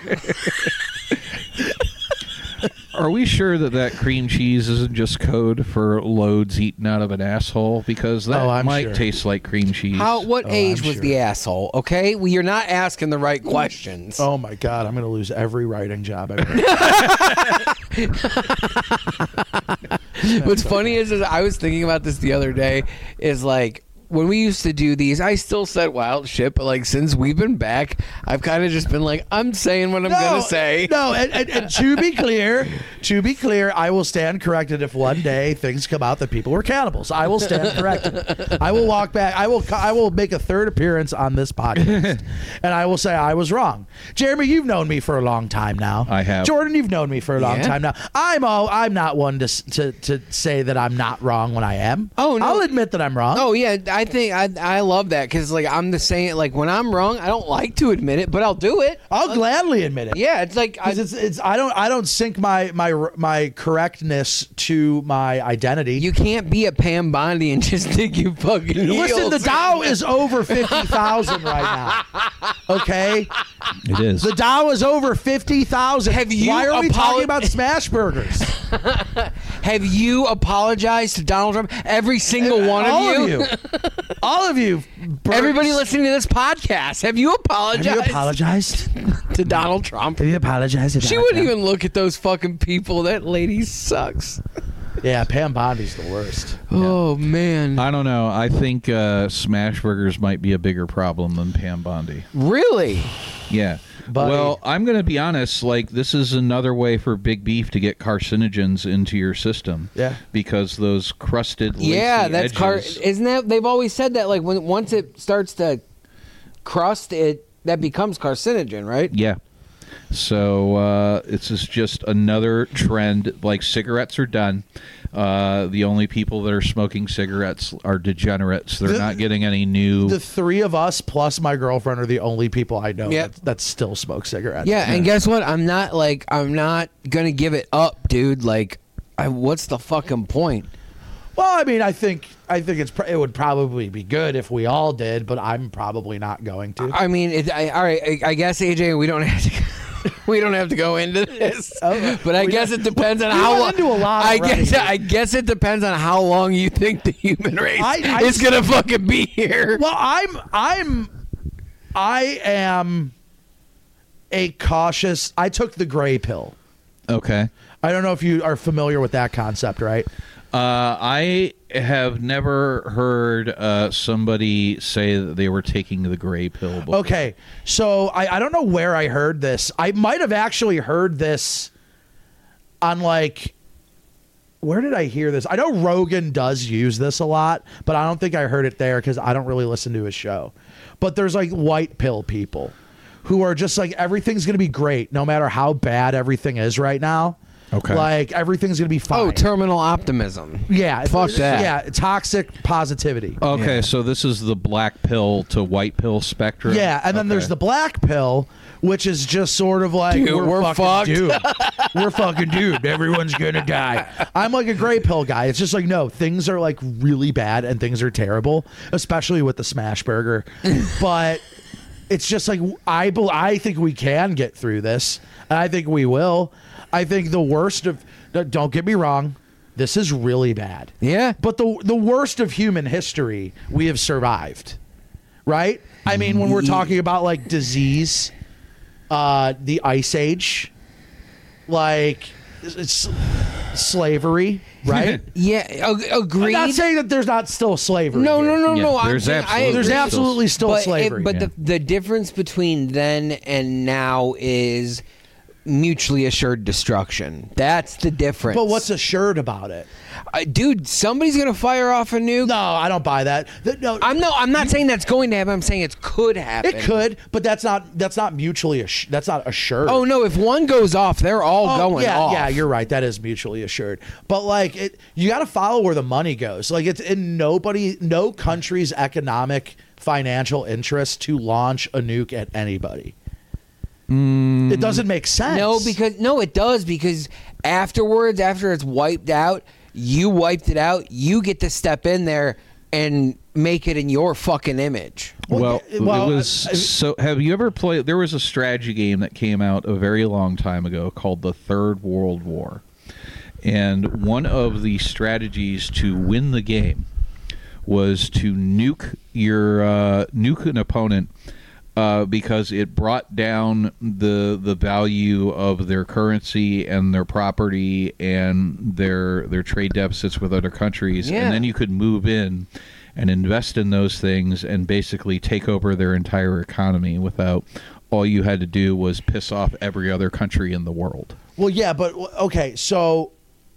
Are we sure that cream cheese isn't just code for loads eaten out of an asshole? Because that Oh, I'm might sure. taste like cream cheese. What age I'm was sure. the asshole? Okay, well, you're not asking the right questions. Oh my god, I'm gonna lose every writing job ever. What's funny is I was thinking about this the other day. Is like when we used to do these, I still said wild shit, but like since we've been back, I've kind of just been like, I'm saying what I'm gonna say. No, and to be clear, I will stand corrected if one day things come out that people were cannibals. I will stand corrected. I will walk back. I will make a third appearance on this podcast, and I will say I was wrong. Jeremy, you've known me for a long time now. I have. Jordan, you've known me for a long Yeah. time now. I'm not one to say that I'm not wrong when I am. Oh, no. I'll admit that I'm wrong. Oh yeah, I think I love that because like I'm the same. Like when I'm wrong, I don't like to admit it, but I'll do it. I'll gladly admit it. Yeah, it's like 'Cause it's I don't sync my correctness to my identity. you can't be a Pam Bondi and just think you fucking Listen, heels. the Dow is over 50,000 right now. Okay, It is. the Dow is over 50,000. Have you Why are we apolo- talking about smash burgers? Have you apologized to Donald Trump? Every single one All of you. all of you. Everybody listening to this podcast, have you apologized, Have you apologized? to Donald Trump? Have you apologized? To She Donald wouldn't Trump? even look at those fucking people. That lady sucks. Yeah, Pam Bondi's the worst. Oh man, I don't know. I think smash burgers might be a bigger problem than Pam Bondi. really? Yeah. Buddy. Well, I'm going to be honest. Like, this is another way for Big Beef to get carcinogens into your system. Yeah. Because those crusted, lacy Yeah, that's edges, isn't that they've always said that like once it starts to crust, it that becomes carcinogen, right? Yeah. So this is just another trend. Like, cigarettes are done. The only people that are smoking cigarettes are degenerates. They're not getting any new. The three of us plus my girlfriend are the only people I know Yep. that still smoke cigarettes. Yeah, and guess what? I'm not gonna give it up, dude. Like, what's the fucking point? Well, I mean, I think it would probably be good if we all did, but I'm probably not going to. I mean, all right. I guess AJ, we don't have to. We don't have to go into this, but I guess it depends on how long. I guess it depends on how long you think the human race is gonna fucking be here. Well, I am a cautious. I took the gray pill. Okay. I don't know if you are familiar with that concept, right? I have never heard somebody say that they were taking the gray pill before. Okay, so I don't know where I heard this. I might have actually heard this on, like, where did I hear this? I know Rogan does use this a lot, but I don't think I heard it there because I don't really listen to his show. But there's, like, white pill people who are just like, everything's going to be great no matter how bad everything is right now. Okay. Like, everything's going to be fine. Oh, terminal optimism. Yeah. Fuck that. Yeah, toxic positivity. Okay, so this is the black pill to white pill spectrum. Yeah, and then there's the black pill, which is just sort of like, Dude, we're fucking fucked. doomed. We're fucking doomed. Everyone's gonna die. I'm like a gray pill guy. It's just like, no, things are like really bad and things are terrible, especially with the smash burger. But it's just like, I think we can get through this, and I think we will. I think the worst of, don't get me wrong, this is really bad. Yeah. But the worst of human history, we have survived. Right? I mean, when we're talking about, like, disease, the Ice Age, like, it's slavery, right? Yeah, agreed. I'm not saying that there's not still slavery. No. Yeah, there's There's absolutely still slavery. But the difference between then and now is mutually assured destruction. That's the difference. But what's assured about it? Dude, somebody's gonna fire off a nuke. No, I don't buy that. No, I'm not saying that's going to happen. I'm saying it could happen. it could, but that's not mutually that's not assured. Oh no! If one goes off, they're all going off. Yeah, you're right. That is mutually assured. But like, you got to follow where the money goes. Like, it's in no country's economic financial interest to launch a nuke at anybody. It doesn't make sense. No, it does, because afterwards, after it's wiped out, you wiped it out. You get to step in there and make it in your fucking image. Well, it was so. Have you ever played? There was a strategy game that came out a very long time ago called the Third World War, and one of the strategies to win the game was to nuke an opponent. Because it brought down the value of their currency and their property and their trade deficits with other countries, and then you could move in and invest in those things and basically take over their entire economy without all you had to do was piss off every other country in the world. Well, yeah, but okay, so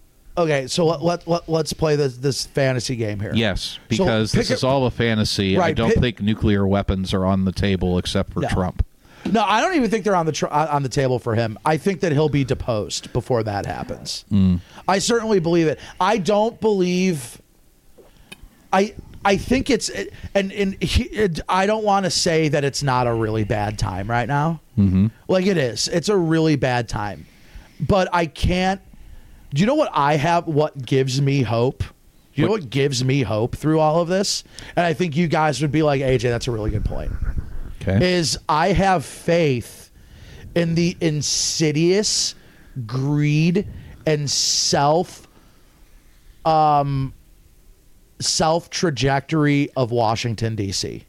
let's play this fantasy game here. Yes, because this is all a fantasy. Right, I don't think nuclear weapons are on the table except for Trump. No, I don't even think they're on the table for him. I think that he'll be deposed before that happens. I certainly believe it. I don't believe. I think it's I don't want to say that it's not a really bad time right now. Mm-hmm. Like, it is. It's a really bad time, but I can't. Do you know what I have? What gives me hope? Do you know what gives me hope through all of this? And I think you guys would be like, AJ, that's a really good point. Okay. Is I have faith in the insidious greed and self trajectory of Washington, D.C.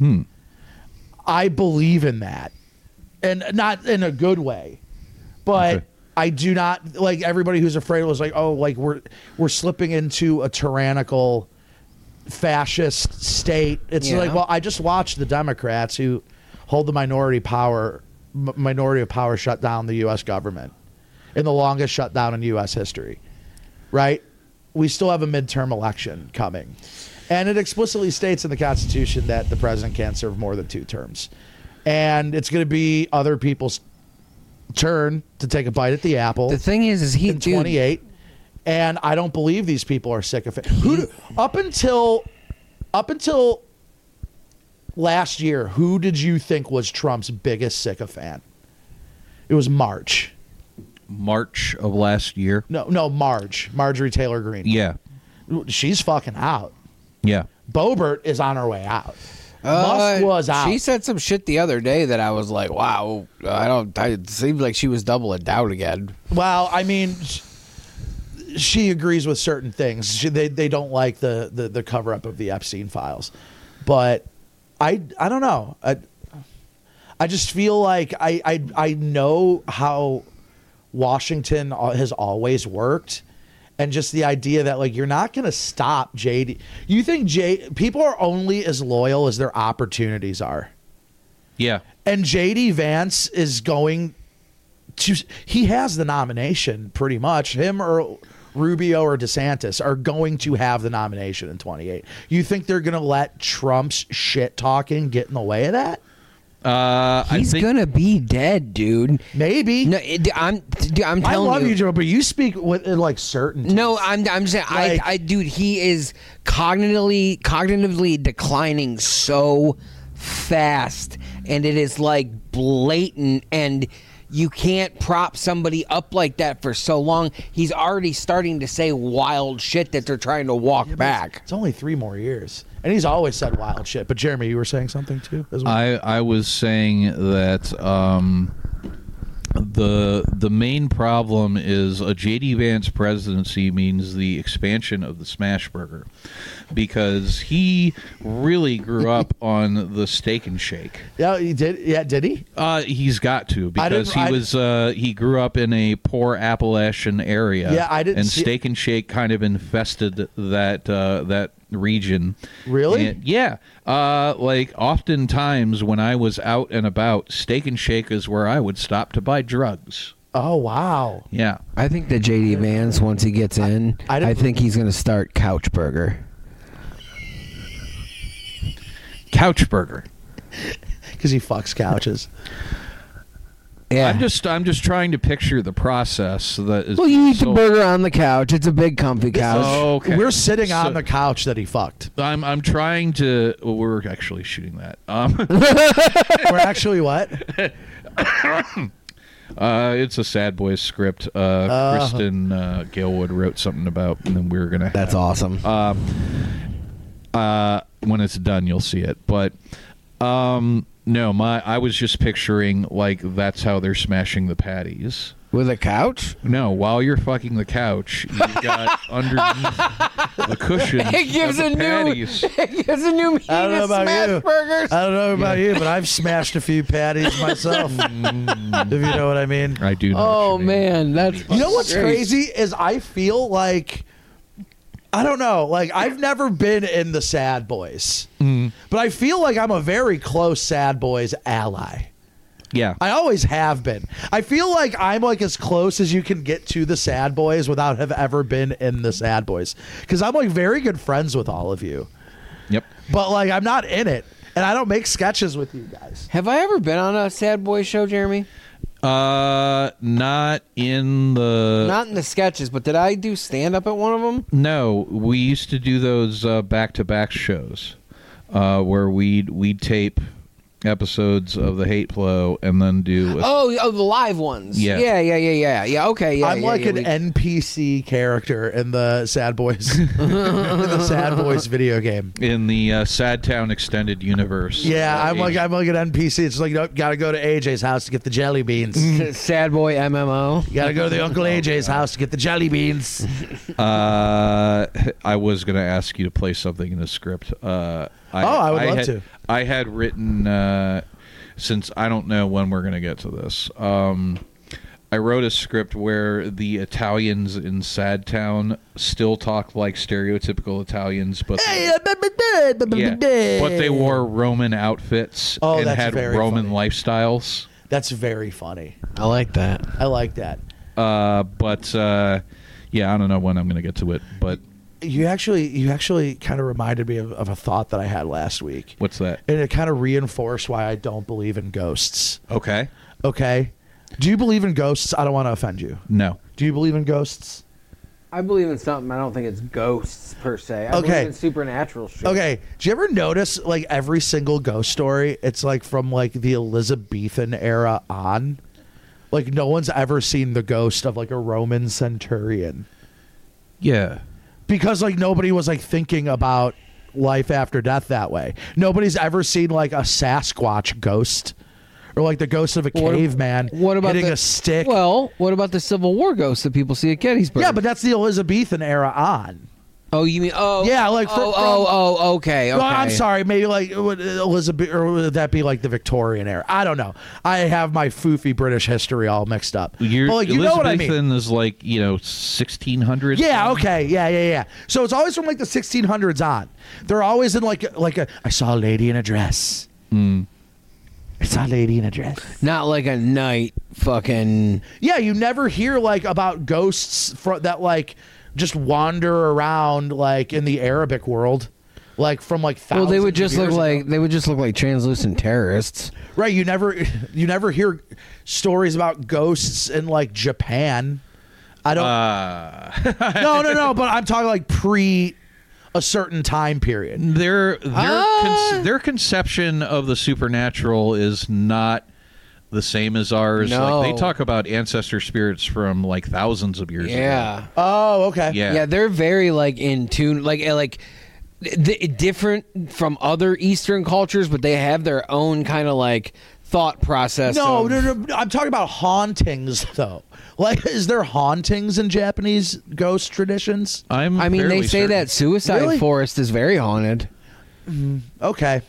I believe in that. And not in a good way. But Okay. I do not, like, everybody who's afraid was like, oh, like, we're slipping into a tyrannical fascist state. It's like, well, I just watched the Democrats who hold the minority of power shut down the U.S. government in the longest shutdown in U.S. history, right? We still have a midterm election coming. And it explicitly states in the Constitution that the president can't serve more than 2 terms. and it's going to be other people's turn to take a bite at the apple. The thing is he in 28, and I don't believe these people are sick of it. Up until last year, who did you think was Trump's biggest sycophant? It was March of last year. No, Marjorie Taylor Greene. Yeah. She's fucking out. Yeah. Boebert is on her way out. Musk was out. She said some shit the other day that I was like, wow, it seemed like she was doubling down again. Well, I mean, she agrees with certain things. They don't like the cover up of the Epstein files, but I don't know. I just feel like I know how Washington has always worked. And just the idea that, like, you're not going to stop JD. You think people are only as loyal as their opportunities are. Yeah. And JD Vance is going to, he has the nomination pretty much. Him or Rubio or DeSantis are going to have the nomination in 28. You think they're going to let Trump's shit talking get in the way of that? He's gonna be dead, dude. Maybe. No, I'm telling you. I love you, Joe, but you speak with like certainty. No, I'm saying, Like, dude, he is cognitively declining so fast, and it is like blatant, and you can't prop somebody up like that for so long. He's already starting to say wild shit that they're trying to walk back. It's only 3 more years. And he's always said wild shit. But Jeremy, you were saying something too as well? I was saying that the main problem is a J.D. Vance presidency means the expansion of the smash burger, because he really grew up on the Steak and Shake. Yeah, he did. Yeah, did he? He's got to, because he grew up in a poor Appalachian area. Yeah, I didn't. And Steak and Shake kind of infested that region. Really? And, yeah. Like, oftentimes when I was out and about, Steak and Shake is where I would stop to buy drugs. Oh, wow. Yeah. I think that JD Vance, once he gets in, I think he's going to start Couch Burger. Couch Burger. Because he fucks couches. Yeah. I'm just trying to picture the process that is. Well, you eat the burger on the couch. It's a big, comfy couch. Oh, okay. We're sitting on the couch that he fucked. I'm trying to. Well, we're actually shooting that. We're actually what? It's a Sad Boys script. Kristen Galewood wrote something about, and then we were gonna. That's awesome. When it's done, you'll see it. But no, I was just picturing like that's how they're smashing the patties. With a couch? No, while you're fucking the couch, you've got underneath the cushion. It gives a patties. It gives a new meaning I don't know to about smash you. burgers. I don't know about you, but I've smashed a few patties myself. If you know what I mean. I do know. Oh what you mean. man, that's You know what's great. crazy is I feel like, I don't know, like I've never been in the Sad Boys, but I feel like I'm a very close Sad Boys ally. Yeah. I always have been. I feel like I'm like as close as you can get to the Sad Boys without have ever been in the Sad Boys, because I'm like very good friends with all of you. Yep. But like I'm not in it, and I don't make sketches with you guys. Have I ever been on a Sad Boy show, Jeremy? Not in the. Not in the sketches, but did I do stand up at one of them? No, we used to do those back-to-back shows where we'd tape episodes of the Hate Flow and then do the live ones. Yeah. Yeah. Okay, yeah. I'm like an we- NPC character in the Sad Boys, in the Sad Boys video game. in the Sad Town Extended Universe. Yeah, I'm like an NPC. It's like, got to go to AJ's house to get the jelly beans. Sad Boy MMO. You got to go to the Uncle AJ's house to get the jelly beans. I was going to ask you to play something in the script. I would love to. I had written, since I don't know when we're going to get to this, I wrote a script where the Italians in Sad Town still talk like stereotypical Italians, but they wore Roman outfits Oh, and that's had very Roman funny. lifestyles. That's very funny. I like that. I like that. Yeah, I don't know when I'm going to get to it, but You actually kind of reminded me of a thought that I had last week. What's that? And it kind of reinforced why I don't believe in ghosts. Okay. Okay? Do you believe in ghosts? I don't want to offend you. No. Do you believe in ghosts? I believe in something. I don't think it's ghosts per se. I Okay. believe in supernatural shit. Okay. Do you ever notice like every single ghost story, it's like from like the Elizabethan era on? Like no one's ever seen the ghost of like a Roman centurion. Yeah. Because like nobody was like thinking about life after death that way. Nobody's ever seen like a Sasquatch ghost or like the ghost of a caveman hitting a stick. Well, what about the Civil War ghosts that people see at Gettysburg? Yeah, but that's the Elizabethan era on. Oh, you mean Yeah, like okay. No, I'm sorry. Maybe like Elizabeth, or would that be like the Victorian era? I don't know. I have my foofy British history all mixed up. But like, you know what I mean? Elizabethan is like 1600s. Yeah. Okay. Yeah. So it's always from like the 1600s on. They're always in like a. I saw a lady in a dress. I saw a lady in a dress. Not like a night fucking. Yeah, you never hear like about ghosts that like just wander around like in the Arabic world, like from like thousands. Well, they would just of years look like translucent terrorists. Right, you never hear stories about ghosts in like Japan. I don't. No. But I'm talking like pre a certain time period. Their conception of the supernatural is not the same as ours. No. Like they talk about ancestor spirits from like thousands of years ago. Yeah. Oh, okay. Yeah. They're very like in tune, like different from other Eastern cultures, but they have their own kind of like thought process. No. I'm talking about hauntings though. Like, is there hauntings in Japanese ghost traditions? I mean, they say that Suicide Forest is very haunted. Okay.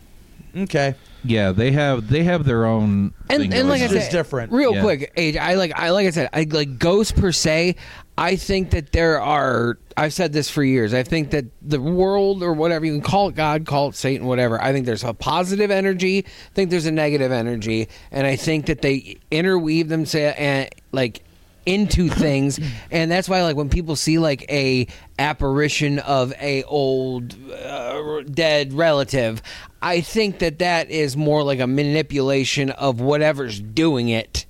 Yeah, they have their own thing And like I going said, on. It's different. Real Yeah. quick, Age. I like ghosts per se. I think that there are. I've said this for years. I think that the world, or whatever you can call it, God, call it Satan, whatever. I think there's a positive energy. I think there's a negative energy, and I think that they interweave them into things, and that's why like when people see like a apparition of a old dead relative, I think that is more like a manipulation of whatever's doing it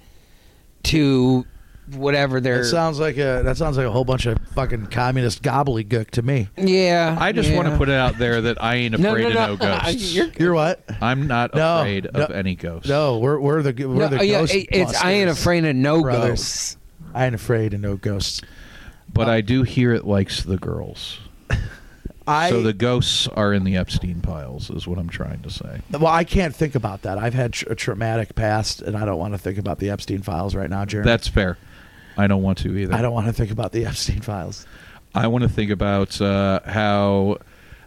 to whatever they're. That sounds like a whole bunch of fucking communist gobbledygook to me. Yeah, I just want to put it out there that I ain't afraid of no ghosts. You're what? I'm not afraid of any ghosts. No, we're the ghost. It's I ain't afraid of no Brothers. ghosts. I ain't afraid of no ghosts. But I do hear it likes the girls. So the ghosts are in the Epstein piles, is what I'm trying to say. Well, I can't think about that. I've had a traumatic past, and I don't want to think about the Epstein files right now, Jeremy. That's fair. I don't want to either. I don't want to think about the Epstein files. I want to think about how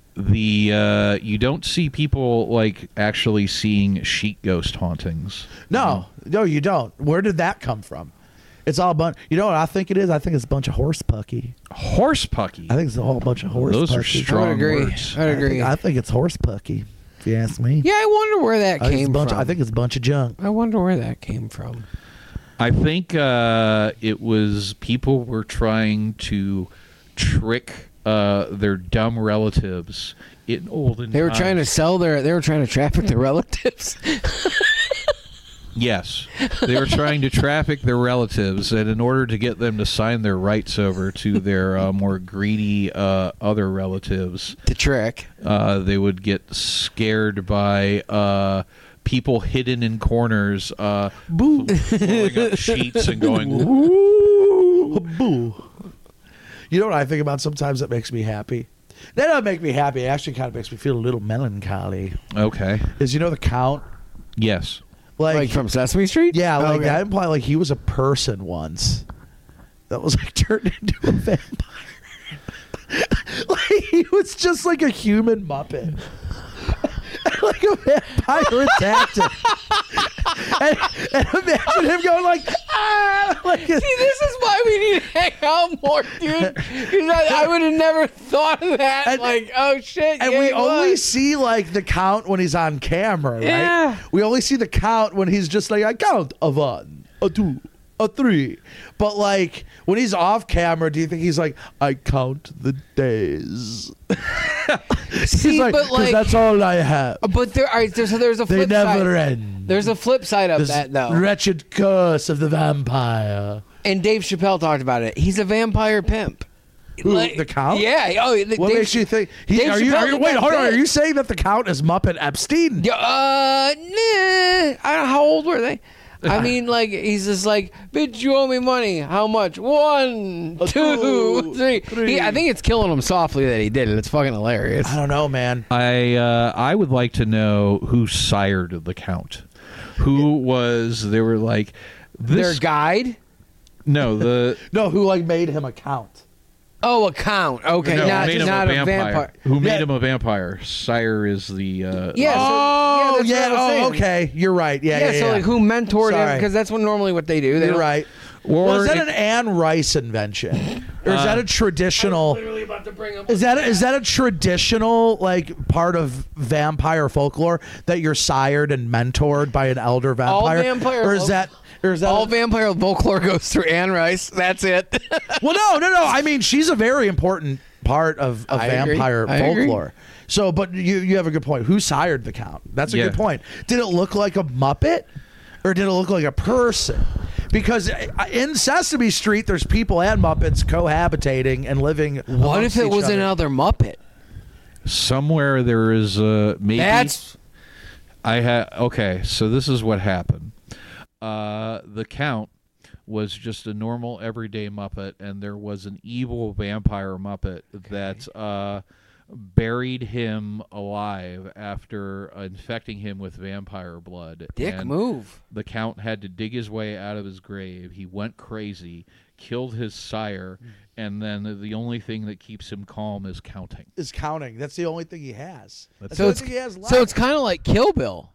you don't see people like actually seeing sheet ghost hauntings. No, you don't. Where did that come from? It's all a bunch. You know what I think it is? I think it's a bunch of horse pucky. Horse pucky. I think it's a whole bunch of horse Those are pucky. strong I would agree. words. I'd agree. I think it's horse pucky, if you ask me. Yeah, I wonder where that came from. I think it's a bunch of junk. I wonder where that came from. I think it was people were trying to trick their dumb relatives in olden They were times. trying to sell they were trying to traffic their relatives. Yes. They were trying to traffic their relatives, and in order to get them to sign their rights over to their more greedy other relatives, The trick. they would get scared by people hidden in corners pulling up sheets and going, Ooh, boo. You know what I think about sometimes that makes me happy? That doesn't make me happy. It actually kind of makes me feel a little melancholy. okay. Is the Count? Yes. Like from Sesame Street? Yeah, like Okay. that implied like he was a person once that was like turned into a vampire. Like he was just like a human Muppet. Like a vampire attacked him. and imagine him going like, ah! Like, See, this is why we need to hang out more, dude. Because I would have never thought of that. And- like, oh shit. and yeah, we he only was. see like the Count when he's on camera, right? Yeah. We only see the Count when he's just like, I count a one, a two, a 3. But like when he's off camera, do you think he's like, I count the days? See, He's like, but 'cause that's all I have. but there's a They flip never side. end. There's a flip side of This that though. wretched curse of the vampire. And Dave Chappelle talked about it. He's a vampire pimp. Who, the Count? Yeah. Oh, What makes you think? Dave Chappelle did Wait, that hold on. bit. Are you saying that the Count is Muppet Epstein? Yeah, nah. I don't know, how old were they? I mean, like, he's just like, bitch, you owe me money. How much? 1, 2, 3. I think it's killing him softly that he did it. It's fucking hilarious. I don't know, man. I would like to know who sired the Count. Who was? They were like Their this. guide? No, the No, who like made him a count? Oh, a count. Okay, no, not, made him not a vampire. Who Yeah. made him a vampire? Sire is the. Yeah. Oh, that's what I was saying. okay. You're right. Yeah. So like, who mentored him? Sorry. Because that's normally what they do. They You're don't- right. Or is that it- an Anne Rice invention, or is that a traditional? Literally about to bring up. Is that a traditional like part of vampire folklore that you're sired and mentored by an elder vampire? vampire or is that All vampire folklore goes through Anne Rice. That's it. Well, no. I mean, she's a very important part of I agree. vampire I agree. folklore. So, but you have a good point. Who sired the Count? That's a Yeah. good point. Did it look like a Muppet, or did it look like a person? Because in Sesame Street, there's people and Muppets cohabitating and living. What amongst if it each was other. another Muppet? somewhere there is maybe. That's Okay, so this is what happened. The Count was just a normal everyday Muppet, and there was an evil vampire Muppet that buried him alive after infecting him with vampire blood. dick and move. The Count had to dig his way out of his grave. He went crazy, killed his sire, and then the only thing that keeps him calm is counting. Is counting. That's the only thing he has. That's So the only it's thing he has left. so it's kind of like Kill Bill.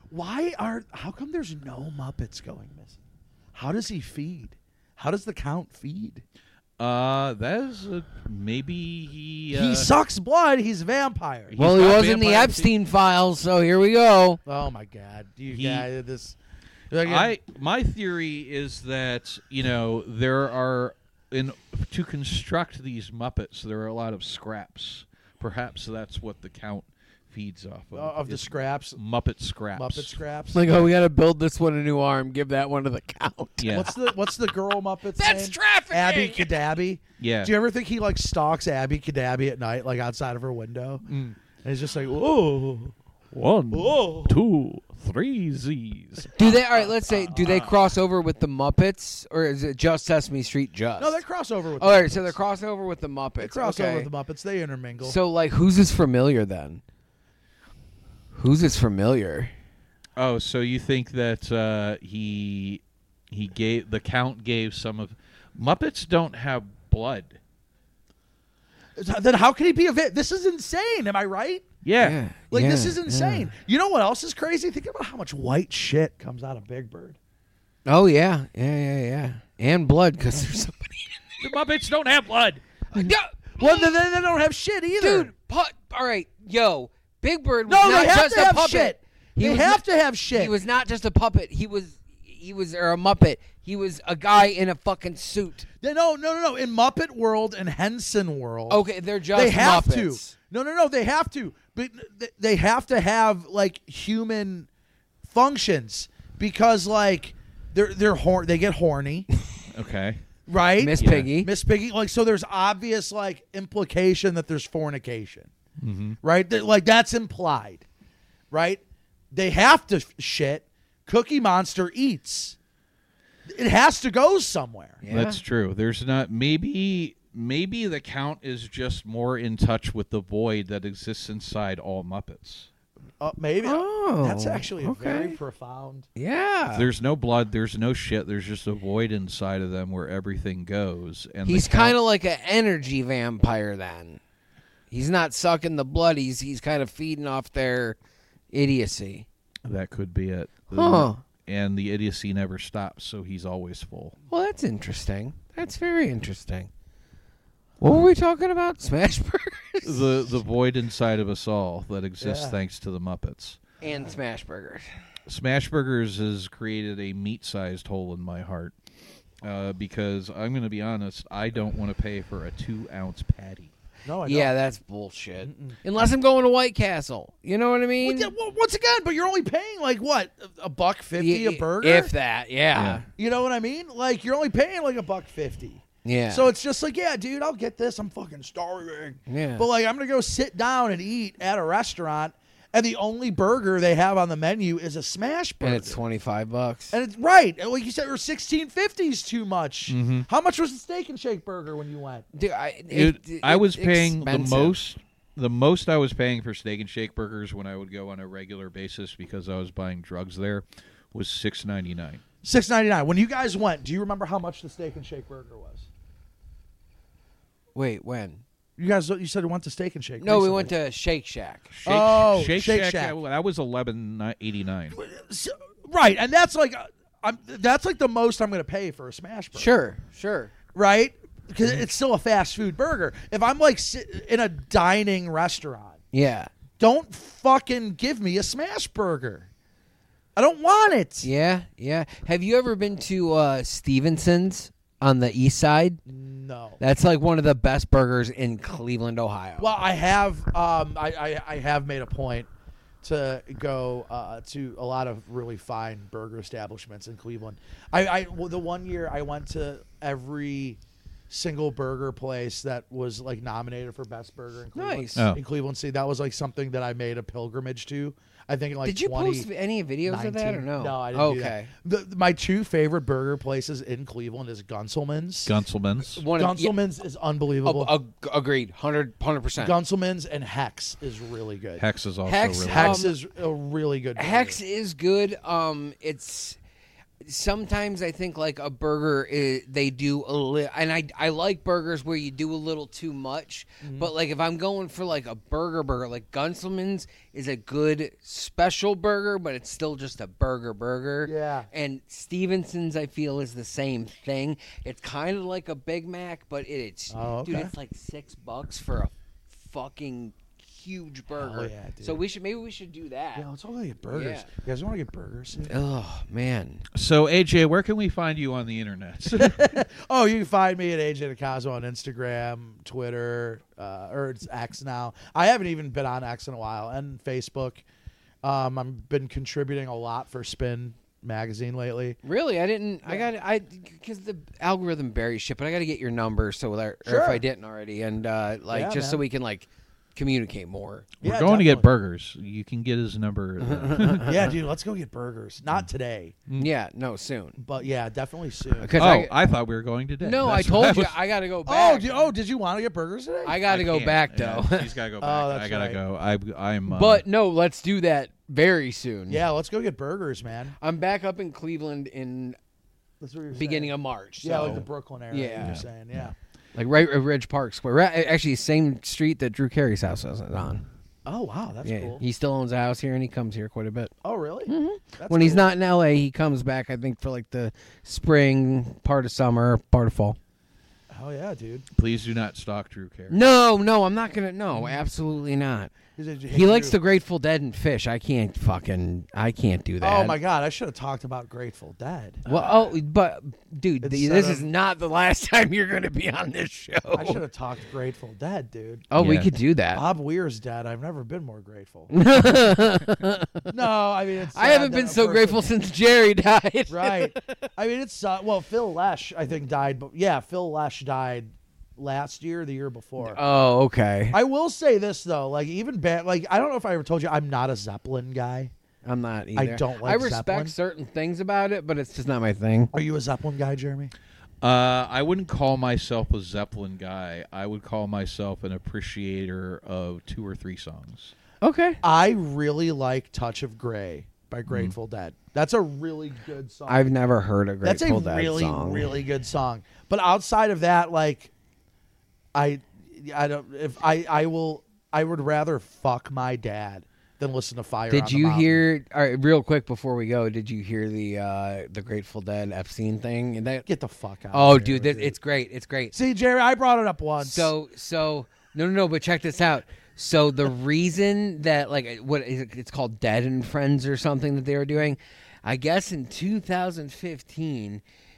How come there's no Muppets going missing? How does he feed? How does the Count feed? That is maybe he. He sucks blood. He's a vampire. Well, he got was in the vampire Epstein files, so here we go. Oh my God! You He- guys, this. My theory is that there are to construct these Muppets there are a lot of scraps. Perhaps that's what the Count feeds off of the is scraps. Muppet scraps. Muppet scraps. Like, oh, we got to build this one a new arm. Give that one to the Count. Yeah. What's the girl Muppet's That's name? trafficking! Abby Cadabby. Yeah. Do you ever think he like stalks Abby Cadabby at night, like outside of her window? And he's just like, whoa. 1, Whoa. 2, 3 Z's. Do they? All right, let's say. Do they cross over with the Muppets, or is it just Sesame Street? Just. No, they cross over with. All the right, so Muppets. they're crossover with the Muppets. They cross okay. over with the Muppets. They intermingle. So, like, who's his familiar then? Who's his familiar? Oh, so you think that he gave the Count gave some of Muppets don't have blood. Then how can he be a This is insane. Am I right? Yeah. Like this yeah, is insane. You know what else is crazy? Think about how much white shit comes out of Big Bird. Oh yeah, yeah, and blood because there's somebody. The Muppets don't have blood. Yeah, Well, then they don't have shit either. dude. All right, yo, Big Bird was no, not they have just to a have puppet. shit. They was have not- to have shit. He was not just a puppet. He was or a Muppet. He was a guy in a fucking suit. No. In Muppet World and Henson World, Okay, they're just they have Muppets. to. No. They have to. But they have to have like human functions because like they get horny, Okay. right? Miss Piggy. Miss Piggy. Like so, there's obvious like implication that there's fornication, right? Like that's implied, right? They have to shit. Cookie Monster eats. It has to go somewhere. Yeah. That's true. There's not maybe the Count is just more in touch with the void that exists inside all Muppets. Maybe. Oh, That's actually a very okay. profound. Yeah. There's no blood, there's no shit, there's just a void inside of them where everything goes. And He's kind of like an energy vampire then. He's not sucking the blood. He's kind of feeding off their idiocy. that could be it. Huh. And the idiocy never stops, so he's always full. Well, that's interesting. That's very interesting. What were we talking about? Smash Burgers? The void inside of us all that exists Yeah. thanks to the Muppets. And Smash Burgers. Smashburgers has created a meat-sized hole in my heart. because I'm going to be honest, I don't want to pay for a 2-ounce patty. No, I don't. Yeah, that's bullshit. Unless I'm going to White Castle. You know what I mean? Well, once again, but you're only paying like what, $1.50 a burger? If that, yeah. You know what I mean? Like you're only paying like $1.50. Yeah. So it's just like, yeah, dude, I'll get this. I'm fucking starving. Yeah. But like, I'm gonna go sit down and eat at a restaurant, and the only burger they have on the menu is a smash burger. And it's $25. And it's right, and like you said, or $16.50 is too much. How much was the Steak and Shake burger when you went? Dude, I was paying expensive. the most I was paying for Steak and Shake burgers when I would go on a regular basis because I was buying drugs there was $6.99. $6.99. When you guys went, do you remember how much the Steak and Shake burger was? Wait, when? You said you went to Steak and Shake. No, we recently. went to Shake Shack. Shake Shake Shack. Shack. That was $11.89. Right, and that's like the most I'm going to pay for a smash burger. Sure. Right? Because it's still a fast food burger. If I'm like in a dining restaurant, Yeah. don't fucking give me a smash burger. I don't want it. Yeah. Have you ever been to Stevenson's on the east side? No. That's like one of the best burgers in Cleveland, Ohio. Well, I have. I have made a point to go to a lot of really fine burger establishments in Cleveland. The one year I went to every single burger place that was like nominated for best burger in Cleveland. Nice. Oh. In Cleveland City, that was like something that I made a pilgrimage to. I think in like Did you post any videos of that or no? No, I didn't. Okay. Do that. My two favorite burger places in Cleveland is Gunselman's. Gunselman's. Gunselman's is unbelievable. Agreed. 100%. Gunselman's and Hex is really good. Hex is also Hex- really Hex is a really good burger. Hex is good. It's sometimes I think like a burger they do a little, and I like burgers where you do a little too much. But like if I'm going for like a burger, like Gunselman's is a good special burger, but it's still just a burger. Yeah. And Stevenson's I feel is the same thing. It's kind of like a Big Mac, but it's okay. dude, it's like $6 for a fucking huge burger. yeah, dude. So maybe we should do that. Yeah, let's all go get burgers. Yeah. You guys want to get burgers? Oh man. So, AJ, where can we find you on the internet? Oh, you can find me at AJ Nakazo on Instagram, Twitter, or it's X now. I haven't even been on X in a while, and Facebook. I've been contributing a lot for Spin magazine lately. Really, I didn't. I because the algorithm buries shit, but I got to get your number so that, or Sure. if I didn't already, and Yeah, just so man. we can like communicate more. We're Yeah, going to get definitely. burgers. You can get his number. Yeah, dude, let's go get burgers. Not today, Yeah, no, soon. but yeah, definitely soon. Because I thought we were going today. no, I That's told what you was- I got to go back. Did you want to get burgers today? I got to go can't. back Yeah, though. he's got to go back. Oh, that's I gotta right. go. I'm. But no, let's do that very soon. Yeah, let's go get burgers, man. I'm back up in Cleveland in That's what you're beginning saying. of March. Yeah, so, like the Brooklyn area. Yeah. You're saying, yeah. like right at Ridge Park Square. Actually, same street that Drew Carey's house is on. Oh wow, that's Yeah, cool. he still owns a house here, and he comes here quite a bit. Oh really? That's When he's cool. not in LA, he comes back. I think for like the spring, part of summer, part of fall. Oh yeah, dude. please do not stalk Drew Carey. No, I'm not gonna. No, absolutely not. He likes the Grateful Dead and Fish. I can't do that. Oh my god, I should have talked about Grateful Dead. Well, but dude, It's this set is up- not the last time you're gonna be on this show. I should have talked Grateful Dead, dude. Oh, we Yeah. could do that. Bob Weir's dead. I've never been more grateful. No, I mean it's. I haven't sad been that a so person- grateful since Jerry died. Right. I mean it's well, Phil Lesh I think died, but yeah, Phil Lesh died last year, or the year before. Oh, okay. I will say this though, like even bad, like I don't know if I ever told you, I'm not a Zeppelin guy. I'm not either. don't like I respect Zeppelin. certain things about it, but it's just not my thing. Are you a Zeppelin guy, Jeremy? I wouldn't call myself a Zeppelin guy. I would call myself an appreciator of 2 or 3 songs. Okay. I really like Touch of Grey by Grateful Dead. That's a really good song. I've never heard a That's Grateful a Dead really, song. really good song. But outside of that, like, I would rather fuck my dad than listen to Fire. on Did the you Mountain. hear? All right, real quick before we go, did you hear the Grateful Dead Epstein thing? And that, Get the fuck out. oh, of here, dude, it's great. It's great. See, Jerry, I brought it up once. So no, but check this out. So the reason that like what is it, it's called Dead and Friends or something that they were doing, I guess in 2015,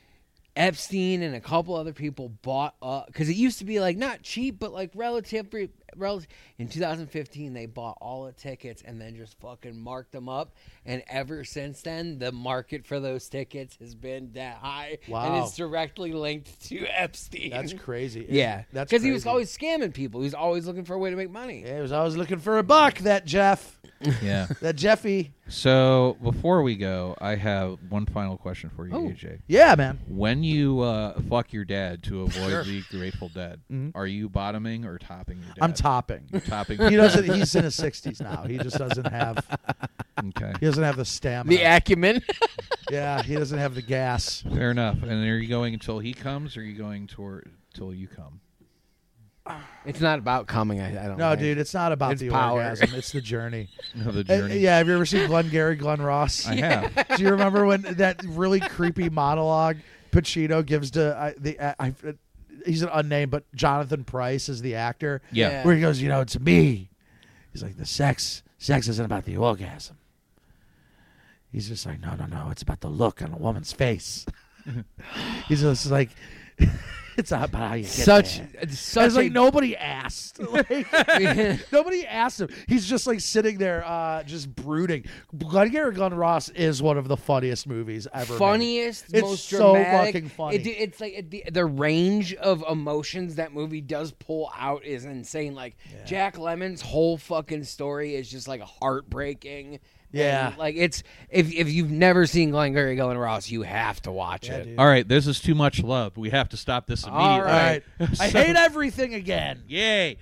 Epstein and a couple other people bought up because it used to be like not cheap, but like relative. In 2015, they bought all the tickets and then just fucking marked them up. And ever since then, the market for those tickets has been that high. Wow. And it's directly linked to Epstein. That's crazy. Yeah, That's because he was crazy. always scamming people. He was always looking for a way to make money. Yeah, he was always looking for a buck. That Jeff. Yeah. That Jeffy. So before we go, I have one final question for you, AJ. Yeah, man. When you fuck your dad to avoid the Grateful Dead, are you bottoming or topping your dad? I'm topping. You're topping. He doesn't. He's in his 60s now. He just doesn't have. Okay. He doesn't have the stamina. The acumen. Yeah, he doesn't have the gas. Fair enough. And are you going until he comes, or are you going till you come? It's not about coming. I don't. No, think. dude, it's not about It's the power. orgasm. It's the journey. No, the journey. Yeah, have you ever seen Glengarry Glen Ross? I have. Do you remember when that really creepy monologue Pacino gives to he's an unnamed, but Jonathan Pryce is the actor. Yeah. Where he goes, it's me. He's like, the sex isn't about the orgasm. He's just like, no, it's about the look on a woman's face. He's just like, it's not about how you get Such there. It's I was such like, nobody asked. Nobody asked him. He's just like sitting there, just brooding. Glengarry Glen Ross is one of the funniest movies ever. funniest, It's most so dramatic. fucking funny. It's like the range of emotions that movie does pull out is insane. Like Jack Lemmon's whole fucking story is just like heartbreaking. Yeah. And, like it's if you've never seen Glengarry Glen Ross, you have to watch it. dude. All right, this is too much love. We have to stop this immediately. All All right. I hate everything again. Yay!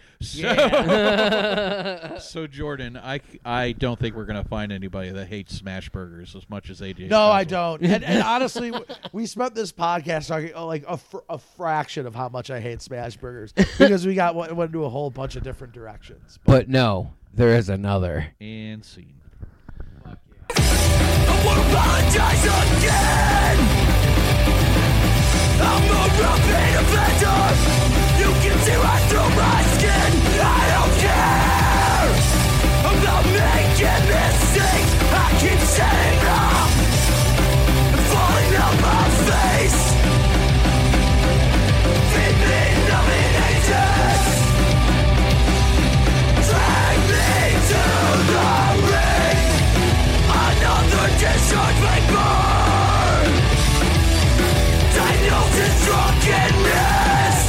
So Jordan, I don't think we're gonna find anybody that hates smash burgers as much as AJ. No, I Spencer. don't. And honestly, we spent this podcast talking like a fraction of how much I hate smash burgers because we went into a whole bunch of different directions. But no, there is another. And scene. I won't apologize again. I'm a repeat offender. You can see right through my skin. I don't care about making mistakes. I keep setting up and falling out my face. Feed me numbing ages. Drag me to the ring. Another discharge may burn. Diagnosis drunkenness.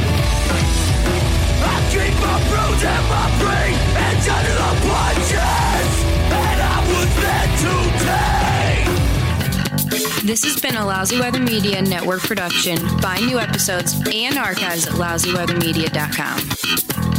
I keep my bruise and my brain and under the punches. And I was meant to take. This has been a Lousy Weather Media Network production. Find new episodes and archives at lousyweathermedia.com.